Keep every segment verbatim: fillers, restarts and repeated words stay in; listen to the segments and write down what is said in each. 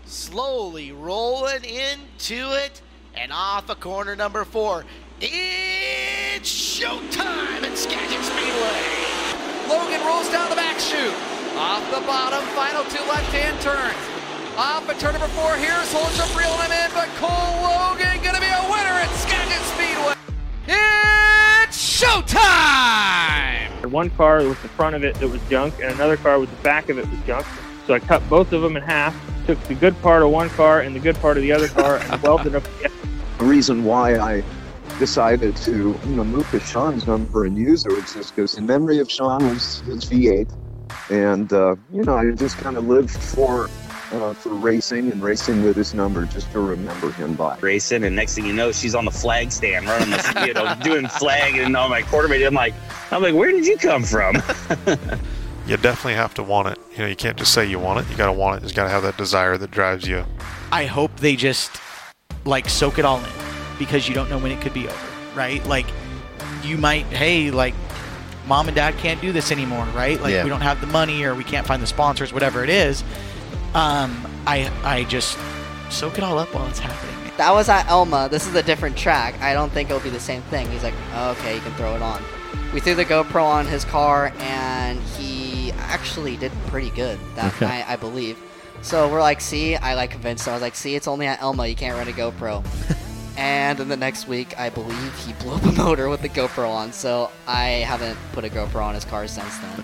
slowly rolling into it, and off of corner number four. It's showtime at Skagit Speedway. Logan rolls down the back chute. Off the bottom, final two left-hand turns. Off at turn number four, here's Holstrup reeling him in, but Cole Logan gonna be a winner at Skagit Speedway. It's showtime! One car with the front of it that was junk, and another car with the back of it was junk. So I cut both of them in half, took the good part of one car and the good part of the other car, and welded them together. The reason why I decided to you know, move to Sean's number and use it was just because in memory of Sean was his V eight. And, uh, you know, I just kind of lived for uh, for racing and racing with his number just to remember him by. Racing, and next thing you know, she's on the flag stand running the, you know, doing flag and all my quarterback. I'm like, I'm like, where did you come from? You definitely have to want it. You know, you can't just say you want it. You got to want it. You got to have that desire that drives you. I hope they just, like, soak it all in, because you don't know when it could be over, right? Like, you might, hey, like, mom and dad can't do this anymore, right? Like, yeah. we don't have the money, or we can't find the sponsors, whatever it is. Um, I I just soak it all up while it's happening. That was at Elma. This is a different track. I don't think it'll be the same thing. He's like, oh, okay, you can throw it on. We threw the GoPro on his car, and he actually did pretty good that okay. night, I believe. So we're like, see, I like convinced him. I was like, see, it's only at Elma. You can't run a GoPro. And then the next week, I believe he blew up a motor with the GoPro on. So I haven't put a GoPro on his car since then.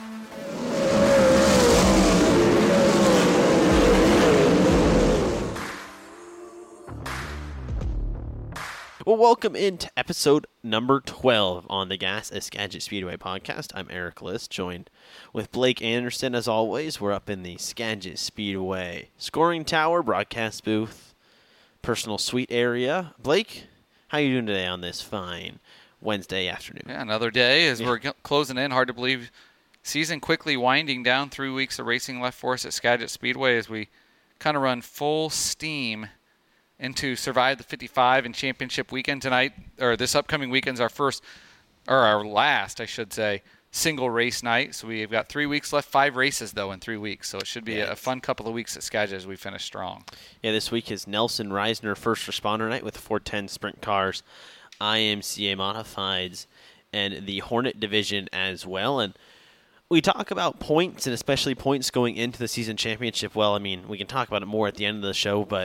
Well, welcome into episode number twelve on the Gas at Skagit Speedway podcast. I'm Eric List, joined with Blake Anderson as always. We're up in the Skagit Speedway scoring tower, broadcast booth, personal suite area. Blake, how you doing today on this fine Wednesday afternoon? Yeah, another day as Yeah. we're g- closing in. Hard to believe. Season quickly winding down. Three weeks of racing left for us at Skagit Speedway as we kind of run full steam into Survive the fifty-five and Championship weekend tonight, or this upcoming weekend's our first, or our last, I should say, single race night. So we've got three weeks left, five races, though, in three weeks. So it should be Yeah, a, a fun couple of weeks at Skagit as we finish strong. Yeah, this week is Nelson Reisner First Responder Night with the four ten Sprint Cars, I M C A Modifieds, and the Hornet Division as well. And we talk about points, and especially points going into the season championship. Well, I mean, we can talk about it more at the end of the show, but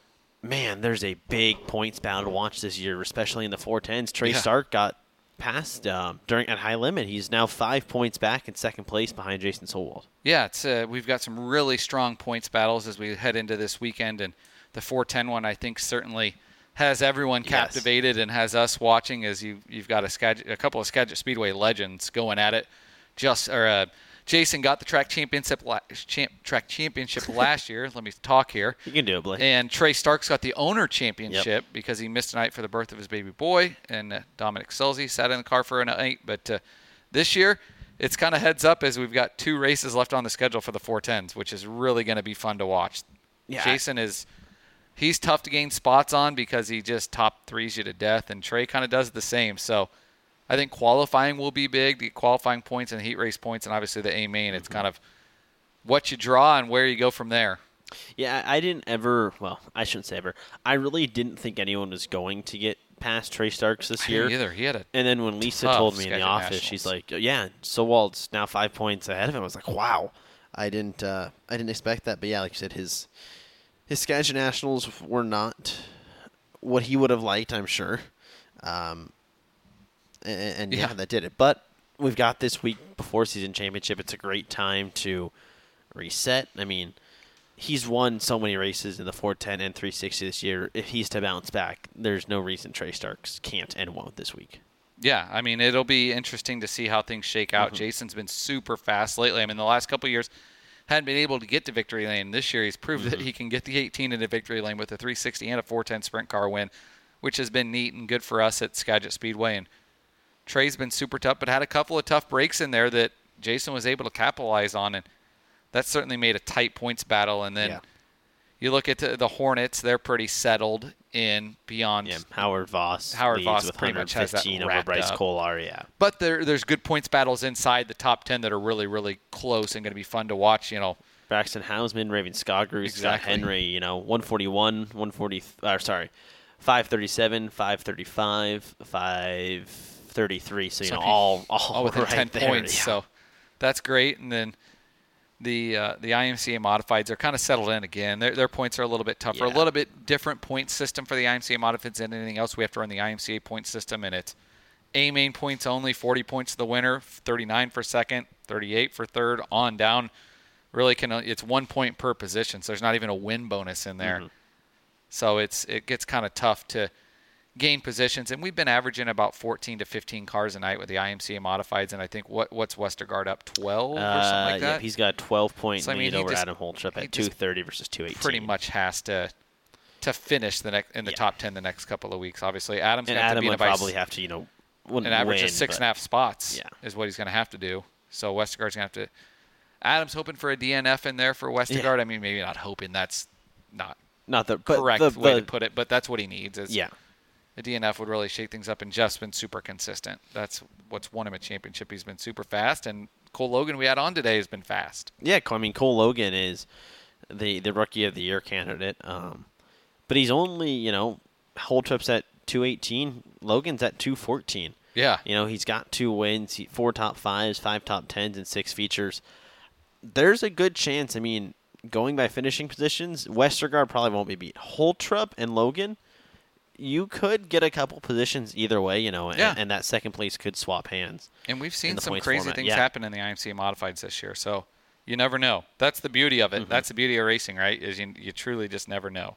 man, there's a big points battle to watch this year, especially in the four tens. Trey Yeah. Stark got passed um, during at high limit. He's now five points back in second place behind Jason Solwald. Yeah, it's uh, we've got some really strong points battles as we head into this weekend, and the four ten one I think certainly has everyone Yes. captivated and has us watching as you you've got a, Skagit, a couple of Skagit Speedway legends going at it. Just or uh, Jason got the track championship la- champ, track championship last year. Let me talk here. You can do it, Blake. And Trey Stark's got the owner championship yep. because he missed a night for the birth of his baby boy, and uh, Dominic Selzy sat in the car for a night. But uh, this year, it's kind of heads up as we've got two races left on the schedule for the four tens, which is really going to be fun to watch. Yeah. Jason is he's tough to gain spots on because he just top threes you to death, and Trey kind of does the same. So I think qualifying will be big, the qualifying points and heat race points, and obviously the A main. It's kind of what you draw and where you go from there. Yeah, I didn't ever, well, I shouldn't say ever. I really didn't think anyone was going to get past Trey Starks this I year. didn't either. He had a And then when Lisa tough told me in the Skagit office, Nationals. she's like, yeah, Solwald's now five points ahead of him. I was like, wow. I didn't uh, I didn't expect that. But yeah, like you said, his his Skagit Nationals were not what he would have liked, I'm sure. Um, and, and yeah. yeah, that did it. But we've got this week before season championship. It's a great time to reset. I mean, he's won so many races in the four ten and three sixty this year. If he's to bounce back, there's no reason Trey Starks can't and won't this week. Yeah, I mean, it'll be interesting to see how things shake out. Mm-hmm. Jason's been super fast lately. I mean, the last couple of years hadn't been able to get to victory lane. This year he's proved mm-hmm. that he can get the eighteen into victory lane with a three sixty and a four ten sprint car win, which has been neat and good for us at Skagit Speedway. And Trey's been super tough, but had a couple of tough breaks in there that Jason was able to capitalize on, and that certainly made a tight points battle. And then yeah. you look at the, the Hornets; they're pretty settled in beyond. Yeah, Howard Voss. Howard leads Voss with pretty much has that over wrapped Bryce up. Kolar, yeah. But there, there's good points battles inside the top ten that are really, really close and going to be fun to watch. You know, Braxton Hausman, Raven Skogru, Scott Exactly. Henry. You know, one forty-one, one forty. Or sorry, five thirty-seven, five thirty-five, five thirty-three. So you So know, he- all all, all within right ten there. points. Yeah. So that's great. And then the uh, the I M C A modifieds are kind of settled in again. Their their points are a little bit tougher, Yeah. a little bit different point system for the I M C A modifieds than anything else. We have to run the I M C A point system, and it's A main points only, forty points to the winner, thirty-nine for second, thirty-eight for third, on down. Really, can it's one point per position, so there's not even a win bonus in there. Mhm. So it's it gets kind of tough to gain positions, and we've been averaging about fourteen to fifteen cars a night with the I M C A modifieds, and I think what what's Westergaard up twelve or something Uh, like that. yeah, he's got a twelve point So, I mean, lead he over just- Adam Holtrup he at just two thirty versus two eighteen. pretty much has to to finish the next in the Yeah. top ten the next couple of weeks. Obviously, Adam's And going to have to Adam beat would him by probably have to, you know, wouldn't an average win, of six but- and a half spots. Yeah. Is what he's going to have to do. So Westergaard's going to have to. Adam's hoping for a D N F in there for Westergaard. I mean, maybe not hoping. That's not Not the but correct the, way the, to put it, but that's what he needs. Is Yeah. the D N F would really shake things up, and Jeff's been super consistent. That's what's won him a championship. He's been super fast, and Cole Logan we had on today has been fast. Yeah, I mean Cole Logan is the the rookie of the year candidate, um, but he's only you know Holtrup's at two eighteen, Logan's at two fourteen. Yeah. You know he's got two wins, he, four top fives, five top tens, and six features. There's a good chance. I mean, going by finishing positions, Westergaard probably won't be beat. Holtrup and Logan, you could get a couple positions either way, you know, Yeah. and, and that second place could swap hands. And we've seen the some points crazy format, things yeah. happen in the I M C A modifieds this year. So you never know. That's the beauty of it. Mm-hmm. That's the beauty of racing, right? Is you, you truly just never know.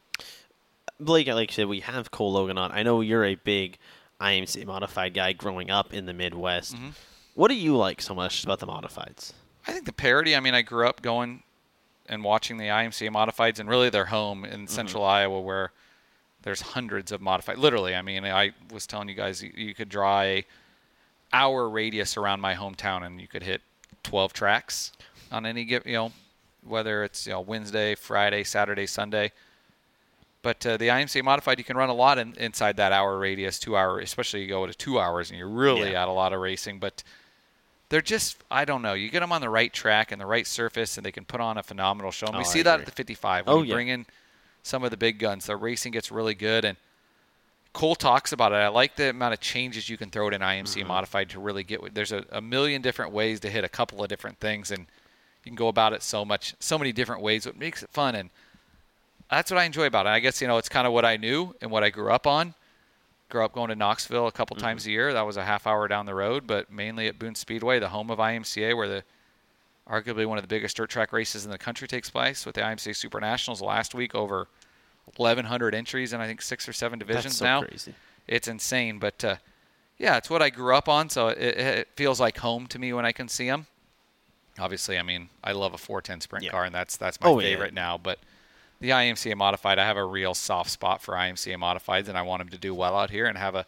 Blake, like you said, we have Cole Logan on. I know you're a big I M C modified guy growing up in the Midwest. Mhm. What do you like so much about the modifieds? I think the parity, I mean, I grew up going and watching the I M C A modifieds, and really they're home in central Iowa where there's hundreds of modified. Literally, I mean, I was telling you guys you, you could draw a hour radius around my hometown, and you could hit twelve tracks on any given, you know, whether it's you know Wednesday, Friday, Saturday, Sunday. But uh, the I M C A modified, you can run a lot in, inside that hour radius, two hour, especially you go to two hours and you're really Yeah. at a lot of racing. But they're just, I don't know, you get them on the right track and the right surface, and they can put on a phenomenal show. And Oh, we I see that agree. at the fifty-five. When Oh, you yeah. bring in some of the big guns, the racing gets really good. And Cole talks about it. I like the amount of changes you can throw it in I M C A Mm-hmm. modified to really get. There's a, a million different ways to hit a couple of different things, and you can go about it so much, so many different ways. What makes it fun, and that's what I enjoy about it. I guess you know it's kind of what I knew and what I grew up on. Grew up going to Knoxville a couple Mm-hmm. times a year. That was a half hour down the road, but mainly at Boone Speedway, the home of I M C A, where the arguably one of the biggest dirt track races in the country takes place. With the I M C A Super Nationals last week, over eleven hundred entries in I think six or seven divisions That's so now. crazy. It's insane, but uh, yeah, it's what I grew up on, so it, it feels like home to me when I can see them. Obviously, I mean, I love a four ten sprint Yeah. car, and that's that's my Oh, yeah. favorite now. But the I M C A modified, I have a real soft spot for I M C A modifieds, and I want them to do well out here and have a,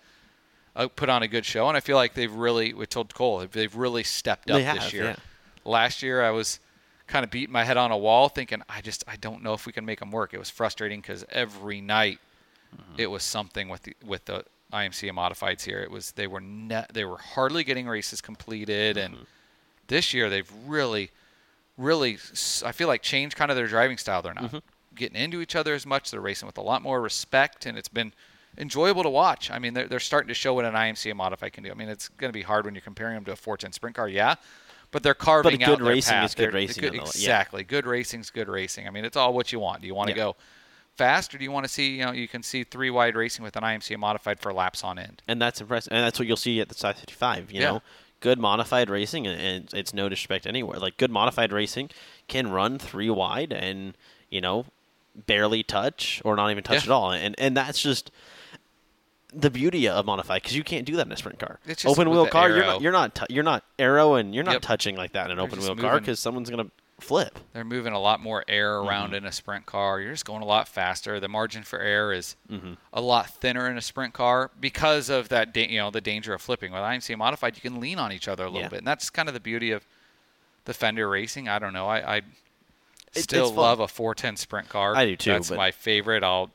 a put on a good show. And I feel like they've really, we told Cole, they've really stepped up They this have, year. yeah. Last year, I was kind of beating my head on a wall, thinking, I just, I don't know if we can make them work. It was frustrating because every night Mm-hmm. it was something with the with the I M C A modifieds here. It was they were ne- they were hardly getting races completed, Mm-hmm. and this year they've really, really, I feel like changed kind of their driving style. They're not Mm-hmm. getting into each other as much. They're racing with a lot more respect, and it's been enjoyable to watch. I mean, they're they're starting to show what an I M C A modified can do. I mean, it's going to be hard when you're comparing them to a four ten sprint car, yeah. But they're carving good out their racing path. is good They're- racing good- nonetheless, yeah. exactly. Good racing's good racing. I mean, it's all what you want. Do you want to Yeah. go fast, or do you want to see, you know, you can see three wide racing with an I M C A modified for laps on end? And that's impressive. And that's what you'll see at the South fifty-five, you Yeah. know. Good modified racing, and, and it's no disrespect anywhere. Like, good modified racing can run three wide and, you know, barely touch or not even touch Yeah. at all. And and that's just the beauty of modified, because you can't do that in a sprint car. It's just Open with wheel the car, you're aero. not you're not tou- you're not aero and you're not Yep. touching like that in an They're open just wheel car, moving- because someone's gonna flip. They're moving a lot more air around Mm-hmm. in a sprint car. You're just going a lot faster. The margin for error is Mm-hmm. a lot thinner in a sprint car because of that, da- you know, the danger of flipping. With I M C A modified, you can lean on each other a little Yeah. bit, and that's kind of the beauty of the Fender racing. I don't know. I, I It- still it's fun. love a four ten sprint car. I do too, That's but- my favorite. I'll,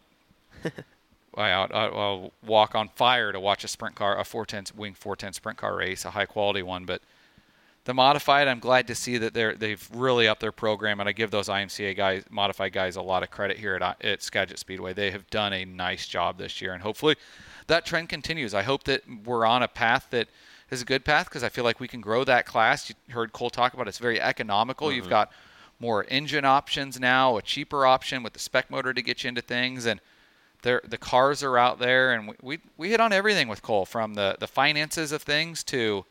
I'll, I'll I'll walk on fire to watch a sprint car, a four ten wing four ten sprint car race, a high quality one. But the modified, I'm glad to see that they're they've really upped their program, and I give those I M C A guys, modified guys, a lot of credit here at at Skagit Speedway. They have done a nice job this year, and hopefully that trend continues. I hope that we're on a path that is a good path, because I feel like we can grow that class. You heard Cole talk about it. It's very economical. Mm-hmm. You've got more engine options now, a cheaper option with the spec motor to get you into things, and there the cars are out there, and we we, we hit on everything with Cole, from the, the finances of things to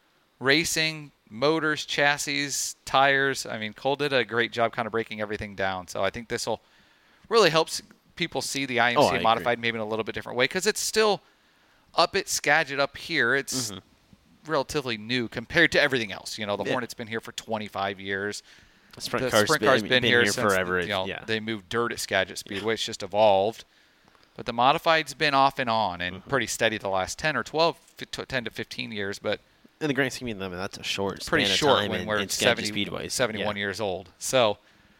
racing, motors, chassis, tires. I mean, Cole did a great job kind of breaking everything down. So I think this will really help people see the I M C A oh, modified maybe in a little bit different way, because it's still up at Skagit up here. It's mm-hmm. relatively new compared to everything else. You know, the yeah. Hornet's been here for twenty-five years. The sprint the car's sprint been, car's been, been here, here since forever. You know, yeah. they moved dirt at Skagit Speedway. It's just evolved. But the modified's been off and on and mm-hmm. pretty steady the last ten or twelve, ten to fifteen years. But in the grand scheme of them, that's a short it's pretty span short of time when in, we're in seventy, Speedway. seventy-one yeah. years old. So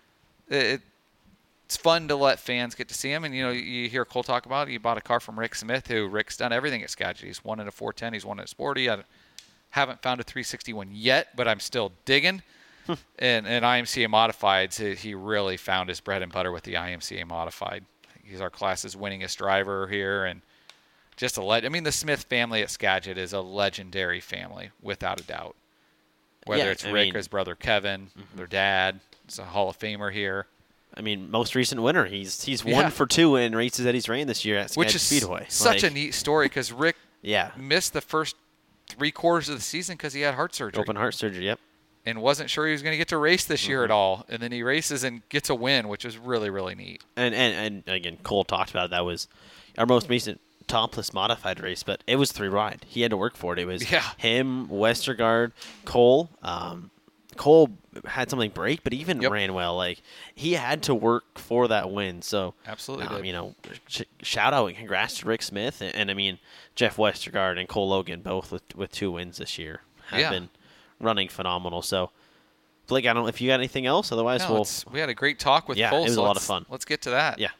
it, it's fun to let fans get to see him. And, you know, you hear Cole talk about it. He bought a car from Rick Smith, who Rick's done everything at Skagit. He's won in a four ten. He's won at Sporty. I haven't found a three sixty-one yet, but I'm still digging. and, and I M C A Modifieds, he really found his bread and butter with the I M C A Modified. He's our class's winningest driver here, and just a le- I mean, the Smith family at Skagit is a legendary family, without a doubt. Whether yeah, it's I Rick mean, or his brother Kevin, mm-hmm. their dad is a Hall of Famer here. I mean, most recent winner. He's he's yeah. one for two in races that he's ran this year at Skagit Which is Speedway. Such like, a neat story, because Rick yeah. missed the first three quarters of the season because he had heart surgery. Open heart surgery, yep. And wasn't sure he was going to get to race this year mm-hmm. at all. And then he races and gets a win, which is really, really neat. And, and and again, Cole talked about it. That was our most recent topless modified race, but it was three ride. He had to work for it. It was yeah. him, Westergaard, Cole. Um, Cole had something break, but even yep. ran well. Like, he had to work for that win. So absolutely, um, did. you know, sh- shout out and congrats to Rick Smith and, and I mean Jeff Westergaard and Cole Logan, both with with two wins this year, have yeah. been running phenomenal. So, Blake, I don't know if you got anything else. Otherwise, no, we'll. We had a great talk with yeah, Cole. it was so a lot of fun. Let's get to that. Yeah.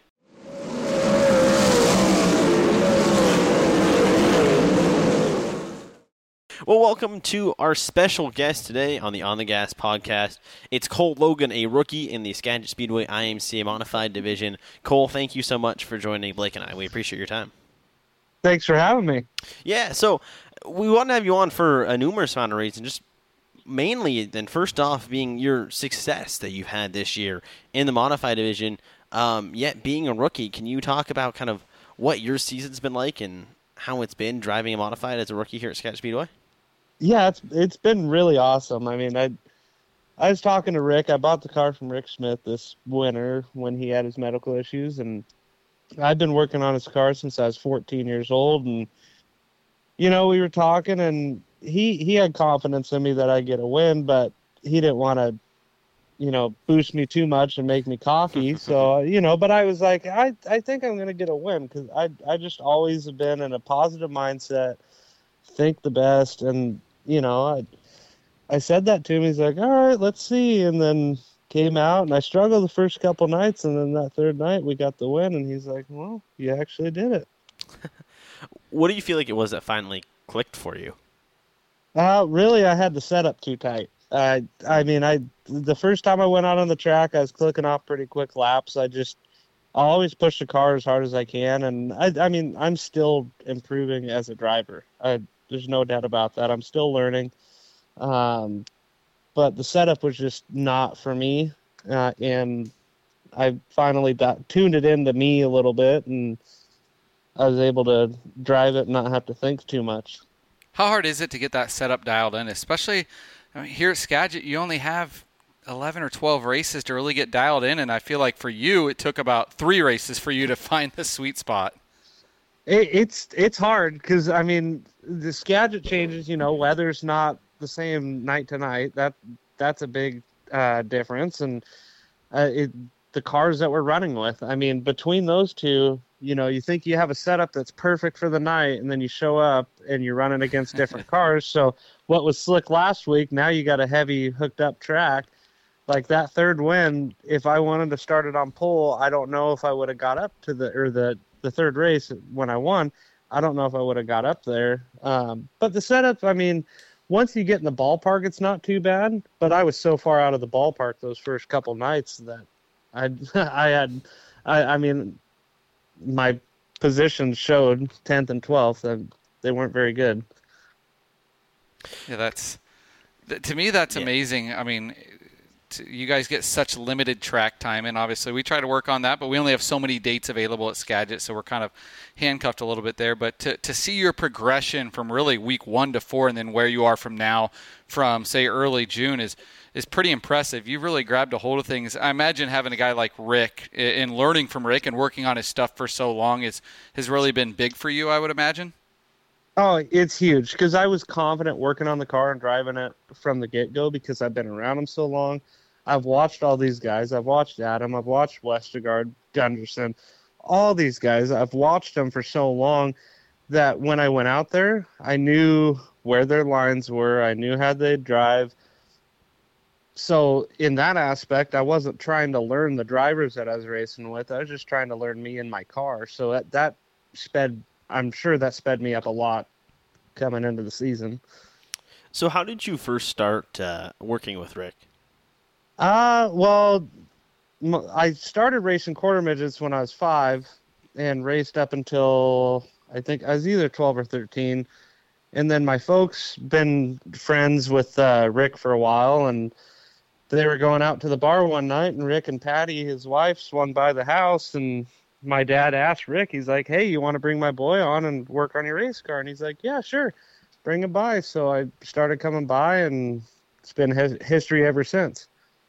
Well, welcome to our special guest today on the On the Gas podcast. It's Cole Logan, a rookie in the Skagit Speedway I M C A Modified Division. Cole, thank you so much for joining Blake and I. We appreciate your time. Thanks for having me. Yeah, so we want to have you on for a numerous amount of reasons. Just mainly, then first off, being your success that you've had this year in the Modified Division, um, yet being a rookie. Can you talk about kind of what your season's been like and how it's been driving a Modified as a rookie here at Skagit Speedway? Yeah, it's it's been really awesome. I mean, I I was talking to Rick. I bought the car from Rick Smith this winter when he had his medical issues, and I've been working on his car since I was fourteen years old. And you know, we were talking, and he he had confidence in me that I'd get a win, but he didn't want to, you know, boost me too much and make me cocky. So you know, but I was like, I I think I'm gonna get a win, because I I just always have been in a positive mindset, think the best, and you know, I I said that to him. He's like, all right, let's see. And then came out, and I struggled the first couple nights, and then that third night we got the win, and he's like, well, you actually did it. What do you feel like it was that finally clicked for you? Uh, really, I had the setup too tight. I I mean, I the first time I went out on the track, I was clicking off pretty quick laps. I just I always push the car as hard as I can, and I I mean, I'm still improving as a driver. I There's no doubt about that. I'm still learning. Um, but the setup was just not for me. Uh, and I finally got, tuned it into me a little bit, and I was able to drive it and not have to think too much. How hard is it to get that setup dialed in? Especially I mean, here at Skagit, you only have eleven or twelve races to really get dialed in. And I feel like for you, it took about three races for you to find the sweet spot. It, it's it's hard because, I mean, the Skagit changes, you know, weather's not the same night to night. That That's a big uh, difference. And uh, it, the cars that we're running with, I mean, between those two, you know, you think you have a setup that's perfect for the night, and then you show up and you're running against different cars. So what was slick last week, now you got a heavy hooked up track. Like that third win, if I wanted to start it on pole, I don't know if I would have got up to the, or the, the third race when I won. I don't know if I would have got up there. Um, but the setup, I mean, once you get in the ballpark, it's not too bad. But I was so far out of the ballpark those first couple nights that I, I had, I, I mean, my positions showed tenth and twelfth, and they weren't very good. Yeah, that's to me that's yeah. amazing. I mean, you guys get such limited track time, and obviously we try to work on that, but we only have so many dates available at Skagit, so we're kind of handcuffed a little bit there. But to to see your progression from really week one to four, and then where you are from now, from say early June, is is pretty impressive. You've really grabbed a hold of things. I imagine having a guy like Rick and learning from Rick and working on his stuff for so long is has really been big for you, I would imagine. Oh, it's huge because I was confident working on the car and driving it from the get-go because I've been around them so long. I've watched all these guys. I've watched Adam. I've watched Westergaard, Gunderson, all these guys. I've watched them for so long that when I went out there, I knew where their lines were. I knew how they'd drive. So in that aspect, I wasn't trying to learn the drivers that I was racing with. I was just trying to learn me and my car. So that, that sped I'm sure that sped me up a lot coming into the season. So how did you first start uh, working with Rick? Uh, well, I started racing quarter midgets when I was five and raced up until I think I was either twelve or thirteen. And then my folks been friends with uh, Rick for a while, and they were going out to the bar one night, and Rick and Patty, his wife, swung by the house, and my dad asked Rick, he's like, hey, you want to bring my boy on and work on your race car? And he's like, yeah, sure, bring him by. So I started coming by, and it's been his history ever since.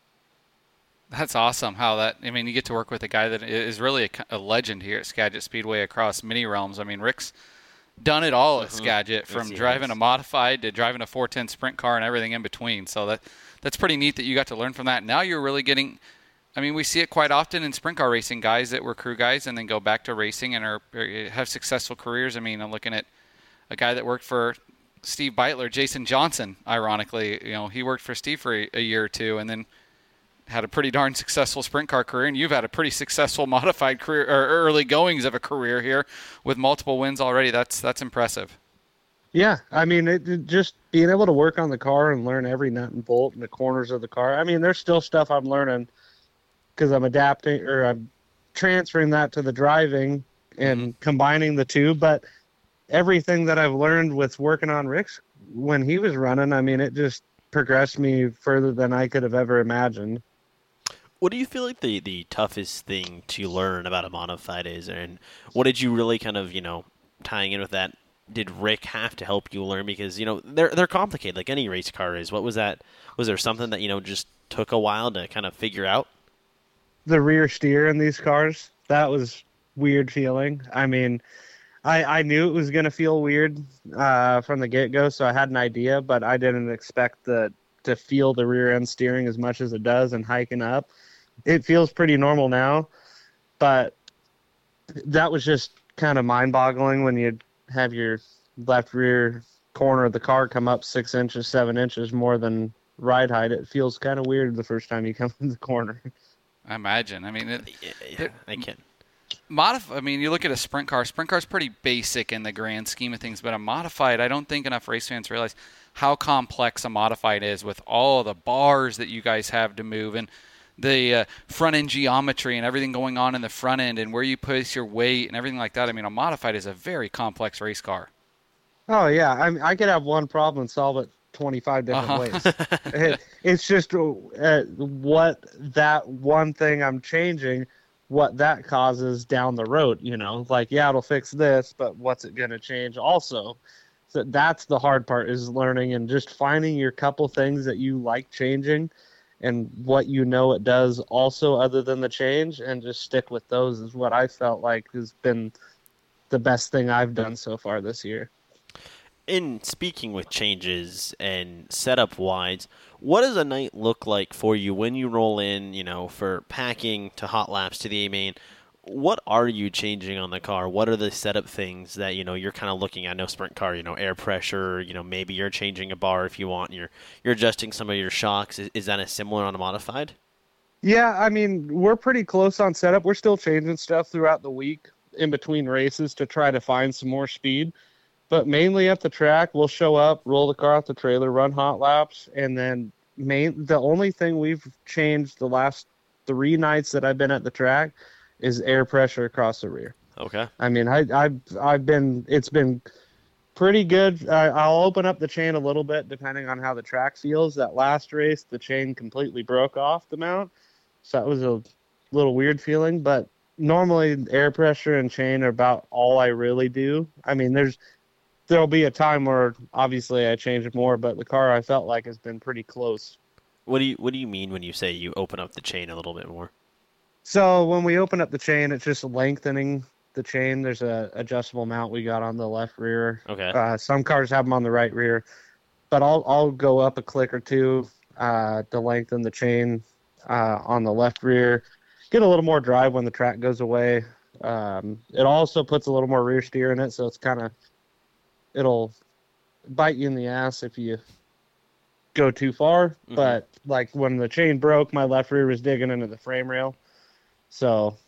That's awesome how that, I mean, you get to work with a guy that is really a, a legend here at Skagit Speedway across many realms. I mean, Rick's done it all at mm-hmm. Skagit, from yes, driving has. a modified to driving a four ten sprint car and everything in between. So that that's pretty neat that you got to learn from that. Now you're really getting, I mean, we see it quite often in sprint car racing, guys that were crew guys and then go back to racing and are, or have successful careers. I mean, I'm looking at a guy that worked for Steve Beitler, Jason Johnson, ironically. You know, he worked for Steve for a, a year or two and then had a pretty darn successful sprint car career, and you've had a pretty successful modified career, or early goings of a career here with multiple wins already. That's that's impressive. Yeah, I mean, it, it just being able to work on the car and learn every nut and bolt in the corners of the car. I mean, there's still stuff I'm learning because I'm adapting or I'm transferring that to the driving and mm-hmm. combining the two. But everything that I've learned with working on Rick's when he was running, I mean, it just progressed me further than I could have ever imagined. What do you feel like the, the toughest thing to learn about a modified is, and what did you really kind of, you know, tying in with that, did Rick have to help you learn? Because, you know, they're they're complicated like any race car is. What was that? Was there something that, you know, just took a while to kind of figure out? The rear steer in these cars, that was weird feeling. I mean, I, I knew it was going to feel weird uh, from the get-go, so I had an idea, but I didn't expect the, to feel the rear-end steering as much as it does and hiking up. It feels pretty normal now, but that was just kind of mind-boggling when you have your left rear corner of the car come up six inches, seven inches more than ride height. It feels kind of weird the first time you come in the corner. I imagine. I mean, it, yeah, yeah, it, I can. Modif- I mean, you look at a sprint car. Sprint car's pretty basic in the grand scheme of things, but a modified, I don't think enough race fans realize how complex a modified is with all the bars that you guys have to move and the uh, front end geometry and everything going on in the front end and where you place your weight and everything like that. I mean, a modified is a very complex race car. Oh yeah, I mean, I could have one problem and solve it twenty-five different uh-huh. ways. it, it's just uh, what that one thing I'm changing, what that causes down the road. You know, like yeah, it'll fix this, but what's it going to change also? So that's the hard part, is learning and just finding your couple things that you like changing and what you know it does also other than the change, and just stick with those is what I felt like has been the best thing I've done so far this year. In speaking with changes and setup wise, what does a night look like for you when you roll in, you know, for packing to hot laps to the A main? What are you changing on the car? What are the setup things that, you know, you're kind of looking at? No sprint car, you know, air pressure, you know, maybe you're changing a bar if you want, and you're, you're adjusting some of your shocks. Is, is that a similar on a modified? Yeah, I mean, we're pretty close on setup. We're still changing stuff throughout the week in between races to try to find some more speed. but mainly at the track. We'll show up, roll the car off the trailer, run hot laps, and then main. The only thing we've changed the last three nights that I've been at the track is air pressure across the rear. Okay. I mean, I, I've I've been it's been pretty good. I, I'll open up the chain a little bit depending on how the track feels. That last race, the chain completely broke off the mount, so that was a little weird feeling. But normally, air pressure and chain are about all I really do. I mean, there's there'll be a time where obviously I change it more, but the car I felt like has been pretty close. What do you What do you mean when you say you open up the chain a little bit more? So when we open up the chain, it's just lengthening the chain. There's a adjustable mount we got on the left rear. Okay. Uh, some cars have them on the right rear, but I'll I'll go up a click or two uh, to lengthen the chain uh, on the left rear. Get a little more drive when the track goes away. Um, it also puts a little more rear steer in it, so it's kind of it'll bite you in the ass if you go too far. Mm-hmm. But like when the chain broke, my left rear was digging into the frame rail, so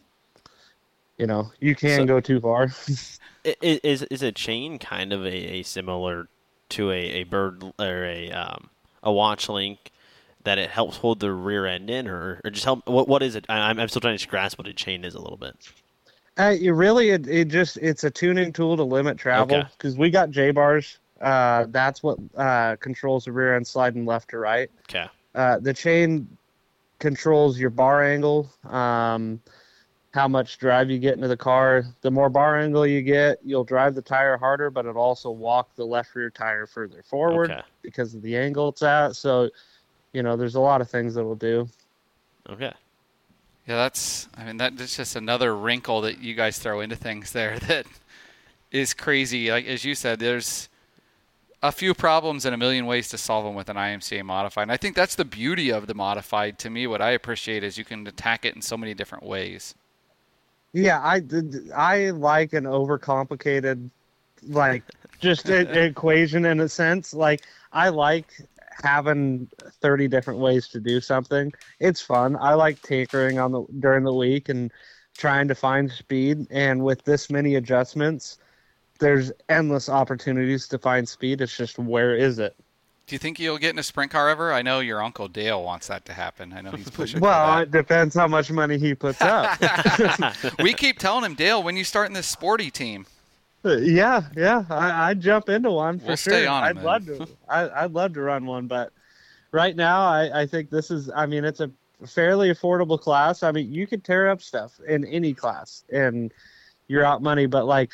you know you can So- go too far. I- i- Is is a chain kind of a, a similar to a, a bird or a um, a watch link that it helps hold the rear end in, or, or just help? What what is it? I, I'm I'm still trying to grasp what a chain is a little bit. Uh, you really, it, it just it's a tuning tool to limit travel Okay. because we got J bars. Uh, that's what uh, controls the rear end sliding left to right. Okay. Uh, the chain controls your bar angle, um, how much drive you get into the car. The more bar angle you get, you'll drive the tire harder, but it'll also walk the left rear tire further forward Okay. because of the angle it's at. So, you know, there's a lot of things that will do. Okay. Yeah, that's. I mean, that, that's just another wrinkle that you guys throw into things there that is crazy. Like as you said, there's a few problems and a million ways to solve them with an I M C A modified. And I think that's the beauty of the modified. To me, what I appreciate is you can attack it in so many different ways. Yeah, I, I like an overcomplicated, like, just a, equation in a sense. Like, I like having thirty different ways to do something. It's fun. I like tinkering on the during the week and trying to find speed. And with this many adjustments, there's endless opportunities to find speed. It's just where is it? Do you think you'll get in a sprint car ever? I know your uncle Dale wants that to happen. I know he's pushing Well, for it depends how much money he puts up. that. We keep telling him, Dale, when you start in this sporty team. Yeah, yeah, I, I'd jump into one for We'll sure. stay on 'em, I'd then. love to. I, I'd love to run one, but right now, I, I think this is. I mean, it's a fairly affordable class. I mean, you could tear up stuff in any class, and you're out money. But like,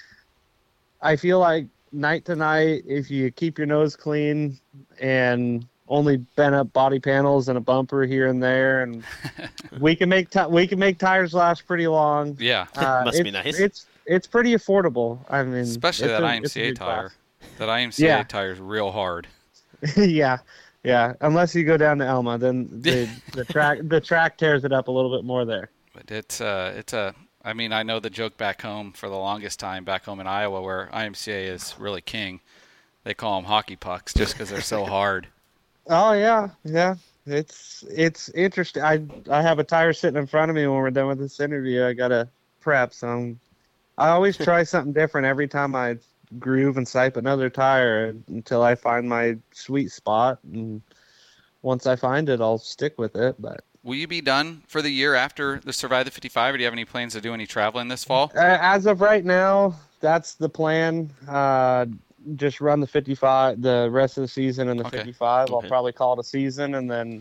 I feel like night to night, if you keep your nose clean and only bent up body panels and a bumper here and there, and we can make ti we can make tires last pretty long. Yeah. Uh, Must be it's- nice. It's it's pretty affordable. I mean, Especially it's that a- I M it's a C A good tire. class. That I M C A Yeah. tire is real hard. yeah, yeah. Unless you go down to Elma, then the the track the track tears it up a little bit more there. But it's uh, it's a. I mean, I know the joke back home for the longest time, back home in Iowa, where I M C A is really king. They call them hockey pucks just because they're so hard. Oh yeah, yeah. It's it's interesting. I I have a tire sitting in front of me when we're done with this interview. I gotta prep, so I'm, I always try something different every time I groove and sipe another tire until I find my sweet spot. And once I find it, I'll stick with it. But Will you be done for the year after the Survive the fifty-five, or do you have any plans to do any traveling this fall? Uh, as of right now, that's the plan. Uh, just run the fifty-five, the rest of the season in the Okay. fifty-five. I'll Okay. probably call it a season, and then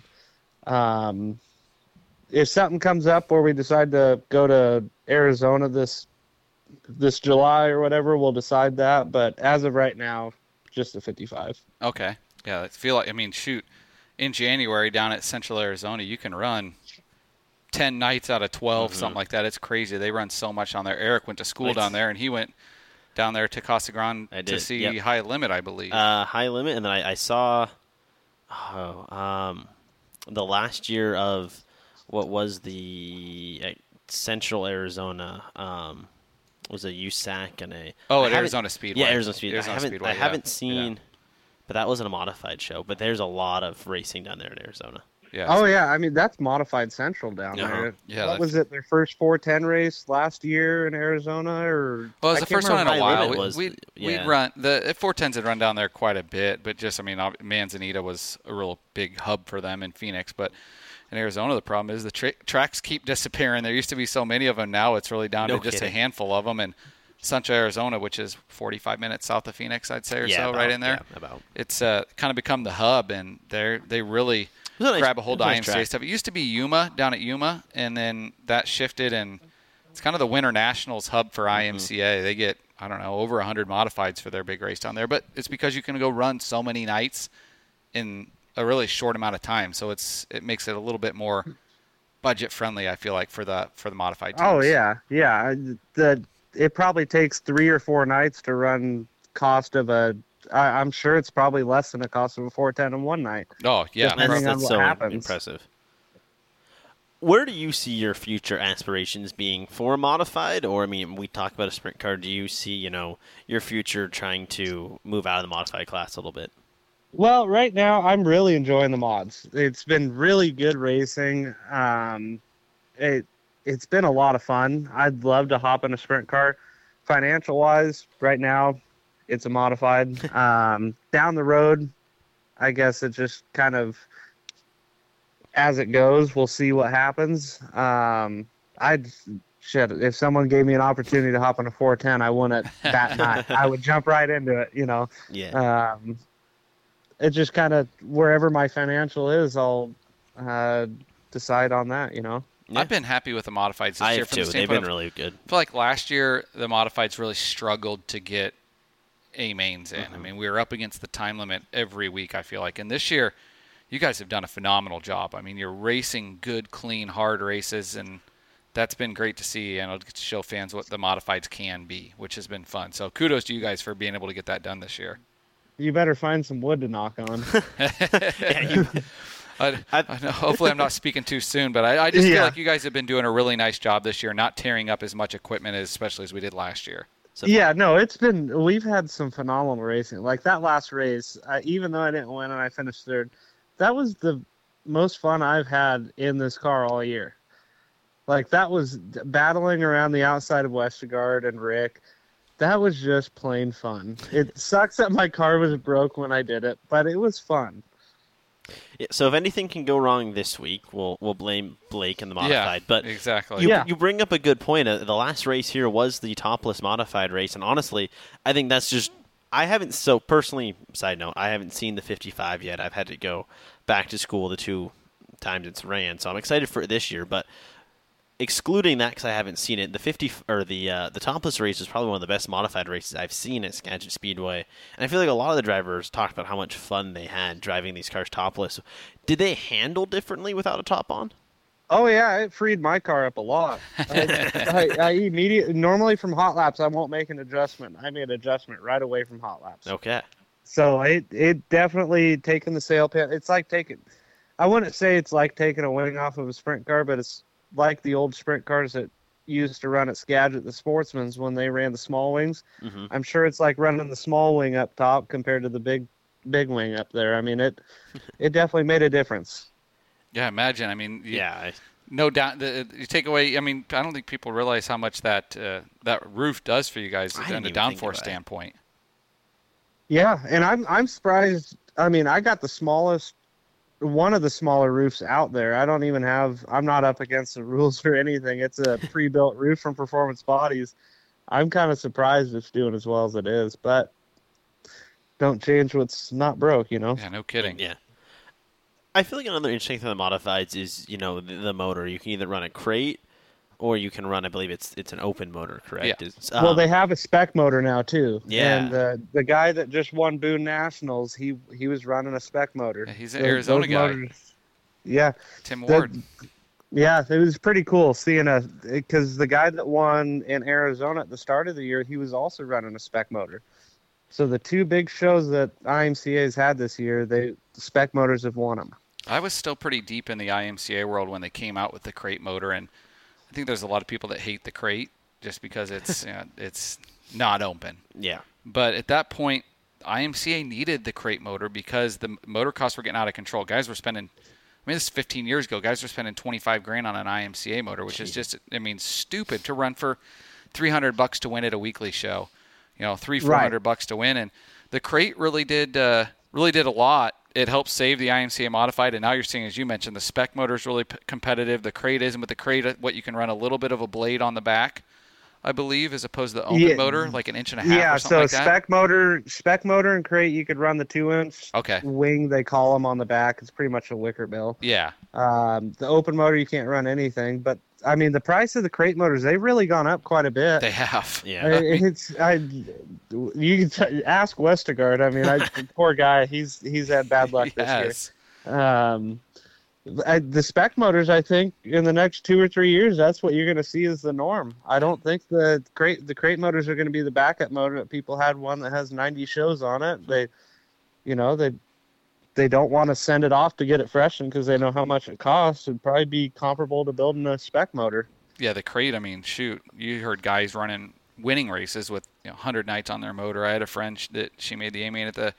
um, if something comes up where we decide to go to Arizona this this July or whatever, we'll decide that. But as of right now, just the fifty-five. Okay. Yeah, I feel like, I mean, shoot, in January down at Central Arizona, you can run ten nights out of twelve, Mhm. something like that. It's crazy. They run so much on there. Eric went to school It's- down there, and he went down there to Casa Grande I to did, see yep. High Limit, I believe. Uh, high limit, and then I, I saw, oh, um, the last year of what was the uh, Central Arizona, um, was a U S A C and a oh, I at haven't- Arizona Speedway. Yeah, Arizona Speedway. Arizona I haven't, Speedway, I yeah. haven't seen, Yeah. but that wasn't a modified show. But there's a lot of racing down there in Arizona. Yeah. Oh yeah, I mean that's modified central down Uh-huh. there. Yeah, what that's- was it? Their first four ten race last year in Arizona, or Well, it was I the can't first one in remember. a High while. Limit We, was- we'd, yeah. we'd run the four tens had run down there quite a bit, but just I mean, ob- Manzanita was a real big hub for them in Phoenix. But in Arizona, the problem is the tra- tracks keep disappearing. There used to be so many of them. Now it's really down No to just kidding. a handful of them. And Sancho, Arizona, which is forty-five minutes south of Phoenix, I'd say, or Yeah, so, about, right in there. yeah, about. It's uh, kind of become the hub, and they they really was a nice- grab a hold it of was a I M nice C A track. stuff. It used to be Yuma down at Yuma, and then that shifted, and it's kind of the Winter Nationals hub for I M C A. They get, I don't know, over one hundred modifieds for their big race down there, but it's because you can go run so many nights in a really short amount of time, so it's it makes it a little bit more budget friendly, I feel like, for the for the modified teams. Oh yeah, yeah. The it probably takes three or four nights to run cost of a. I, I'm sure it's probably less than the cost of a four ten in one night. Oh yeah, Depending That's, on that's what so happens. impressive. Where do you see your future aspirations being for modified? Or, I mean, we talk about a sprint car. Do you see, you know, your future trying to move out of the modified class a little bit? Well, right now I'm really enjoying the mods. It's been really good racing. Um, it it's been a lot of fun. I'd love to hop in a sprint car. Financial wise, right now, it's a modified. um, down the road, I guess it just kind of as it goes. We'll see what happens. Um, I'd shit if someone gave me an opportunity to hop on a four ten, I wouldn't bat an eye. I would jump right into it. You know. Yeah. Um, it just kind of wherever my financial is, I'll uh, decide on that. You know. Yeah. I've been happy with the modifieds this I year. have from too. the They've standpoint been of- really good. I feel like last year the modifieds really struggled to get A mains in. Mm-hmm. I mean, we were up against the time limit every week, I feel like. And this year, you guys have done a phenomenal job. I mean, you're racing good, clean, hard races, and that's been great to see. And it'll get to show fans what the modifieds can be, which has been fun. So kudos to you guys for being able to get that done this year. You better find some wood to knock on. Yeah, you, I, I- I know, hopefully I'm not speaking too soon, but I, I just feel Yeah. like you guys have been doing a really nice job this year, not tearing up as much equipment, as, especially as we did last year. so, Yeah, no, it's been we've had some phenomenal racing. Like that last race, I, even though I didn't win and I finished third, that was the most fun I've had in this car all year. Like that was battling around the outside of Westergaard and Rick. That was just plain fun. It sucks that my car was broke when I did it, but it was fun. yeah, so if anything can go wrong this week, we'll we'll blame Blake and the modified. yeah, But exactly. You, Yeah. you bring up a good point. Uh, the last race here was the topless modified race, and honestly, I think that's just. I haven't so personally. Side note: I haven't seen the fifty-five yet. I've had to go back to school the two times it's ran, so I'm excited for it this year. But excluding that because I haven't seen it, the fifty or the uh, the topless race is probably one of the best modified races I've seen at Skagit Speedway, and I feel like a lot of the drivers talked about how much fun they had driving these cars topless. Did they handle differently without a top on? Oh yeah, it freed my car up a lot. I, I, I immediately normally from hot laps I won't make an adjustment. I made an adjustment right away from hot laps. Okay. So it it definitely taking the sail pin. It's like taking. I wouldn't say it's like taking a wing off of a sprint car, but it's like the old sprint cars that used to run at Skagit, the Sportsmans, when they ran the small wings. Mhm. I'm sure it's like running the small wing up top compared to the big big wing up there. I mean it it definitely made a difference. Yeah, imagine. I mean, you, Yeah. I, no doubt. The, you take away. I mean, I don't think people realize how much that uh, that roof does for you guys I on didn't a even think downforce about it. standpoint. Yeah, and I'm I'm surprised. I mean, I got the smallest, one of the smaller roofs out there. I don't even have. I'm not up against the rules or anything. It's a pre-built roof from Performance Bodies. I'm kind of surprised it's doing as well as it is, but don't change what's not broke, you know. Yeah, no kidding. yeah. I feel like another interesting thing with the modifieds is, you know, the, the motor. You can either run a crate or you can run, I believe it's it's an open motor, correct? Yeah. It's, Well, um, they have a spec motor now too. Yeah. And uh, the guy that just won Boone Nationals, he he was running a spec motor. Yeah, he's an Those- Arizona those guy. motors- yeah. Tim The- Ward. Yeah, it was pretty cool seeing a because the guy that won in Arizona at the start of the year, he was also running a spec motor. So the two big shows that I M C A has had this year, they the spec motors have won them. I was still pretty deep in the I M C A world when they came out with the crate motor, and I think there's a lot of people that hate the crate just because it's you know, it's not open. yeah. But at that point, I M C A needed the crate motor because the motor costs were getting out of control. Guys were spending mean, this is fifteen years ago. Guys were spending twenty-five grand on an I M C A motor, which Jeez. is just, I mean, stupid to run for three hundred bucks to win at a weekly show. You know, three, four hundred right. bucks to win. And the crate really did, uh, really did a lot. It helps save the I M C A modified. And now you're seeing, as you mentioned, the spec motor is really p- competitive. The crate isn't, but the crate, what you can run a little bit of a blade on the back, I believe, as opposed to the open yeah. motor, like an inch and a half yeah, or something like so that. spec motor, spec motor and crate, you could run the two-inch okay. wing, they call them on the back. It's pretty much a wicker bill. Yeah. Um, the open motor, you can't run anything. But, I mean, the price of the crate motors, they've really gone up quite a bit. They have. Yeah. I, it's I. You can t- ask Westergaard. I mean, I, poor guy, he's he's had bad luck yes. this year. Um, I, the spec motors, I think, in the next two or three years, that's what you're going to see as the norm. I don't think the crate the crate motors are going to be the backup motor that people had one that has ninety shows on it. They, you know, they they don't want to send it off to get it freshened because they know how much it costs. It'd probably be comparable to building a spec motor. Yeah, the crate. I mean, shoot, you heard guys running winning races with you know, one hundred nights on their motor. I had a friend that she made the A-main at the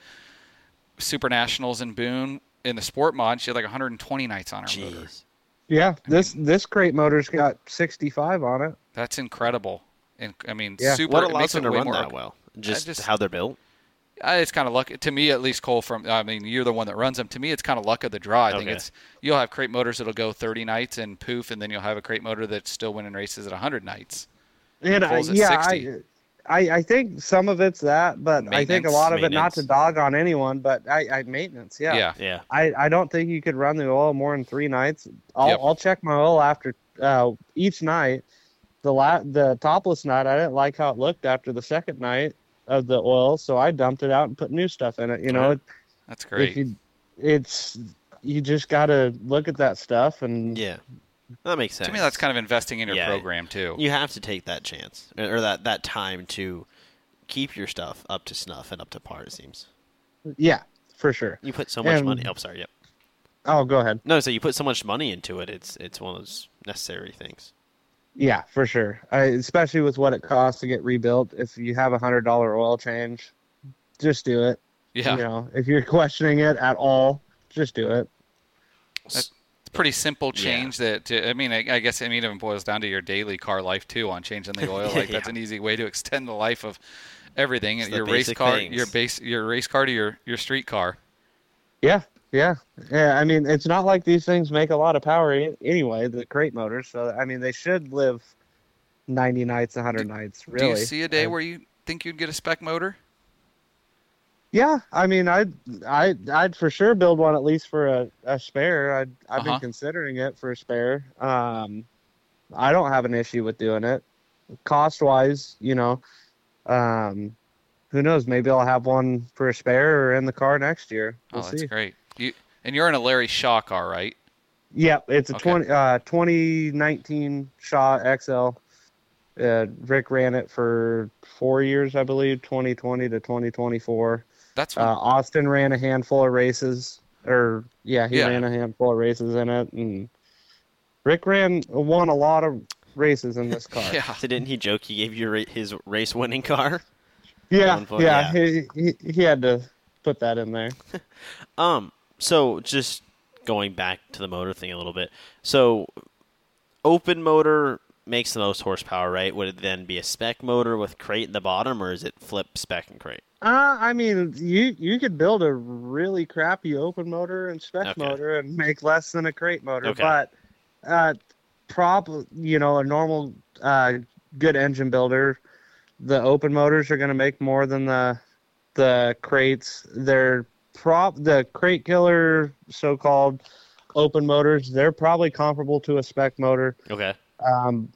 Super Nationals in Boone. In the sport mod, she had like one hundred twenty nights on her Jeez. motor. Yeah, I this mean, this crate motor's got sixty-five on it. That's incredible. And I mean, yeah. super. What it allows makes them it to way run more, that well? Just, just how they're built? Uh, it's kind of luck to me, at least. Cole, from I mean, you're the one that runs them. To me, it's kind of luck of the draw. I okay. think it's you'll have crate motors that'll go thirty nights and poof, and then you'll have a crate motor that's still winning races at one hundred nights. And I, yeah, I, I I think some of it's that, but I think a lot of it, not to dog on anyone, but I, I maintenance. Yeah, yeah, yeah. I, I don't think you could run the oil more than three nights. I'll Yep. I'll check my oil after uh, each night. The la- the topless night, I didn't like how it looked after the second night of the oil, so I dumped it out and put new stuff in it. You know, that's great. If you, it's you just got to look at that stuff and yeah. That makes sense. To me, that's kind of investing in your yeah. program too. You have to take that chance or that, that time to keep your stuff up to snuff and up to par. It seems. Yeah, for sure. You put so much and, money. Oh, sorry. Yep. Oh, go ahead. No, so you put so much money into it. It's it's one of those necessary things. Yeah, for sure. I, especially with what it costs to get rebuilt. If you have a hundred dollar oil change, just do it. Yeah. You know, if you're questioning it at all, just do it. That's pretty simple change yeah. that to, I mean I, I guess it even boils down to your daily car life too on changing the oil. Like yeah. that's an easy way to extend the life of everything. It's your race car, things. your base, your race car to your, your street car. Yeah, yeah, yeah. I mean, it's not like these things make a lot of power anyway. The crate motors, so I mean, they should live ninety nights, a hundred do, nights. Really. Do you see a day I, where you think you'd get a spec motor? Yeah, I mean, I'd, I'd, I'd for sure build one at least for a, a spare. I'd, I've uh-huh. been considering it for a spare. Um, I don't have an issue with doing it. Cost-wise, you know, um, who knows? Maybe I'll have one for a spare or in the car next year. We'll oh, that's see. great. You and you're in a Larry Shaw car, right? Yeah, it's a okay. twenty, uh, twenty nineteen Shaw X L. Uh, Rick ran it for four years, I believe, twenty twenty to twenty twenty-four. That's uh, Austin ran a handful of races, or yeah, he yeah. ran a handful of races in it, and Rick ran won a lot of races in this car. yeah. So didn't he joke he gave you his race-winning car? Yeah, yeah, yeah. He, he he had to put that in there. um. So just going back to the motor thing a little bit. So open motor makes the most horsepower, right? Would it then be a spec motor with crate in the bottom, or is it flip spec and crate? Uh, I mean, you you could build a really crappy open motor and spec okay. motor and make less than a crate motor, okay. but uh, prop, you know, a normal uh, good engine builder, the open motors are going to make more than the the crates. They're prop the crate killer so-called open motors. They're probably comparable to a spec motor. Okay. Um,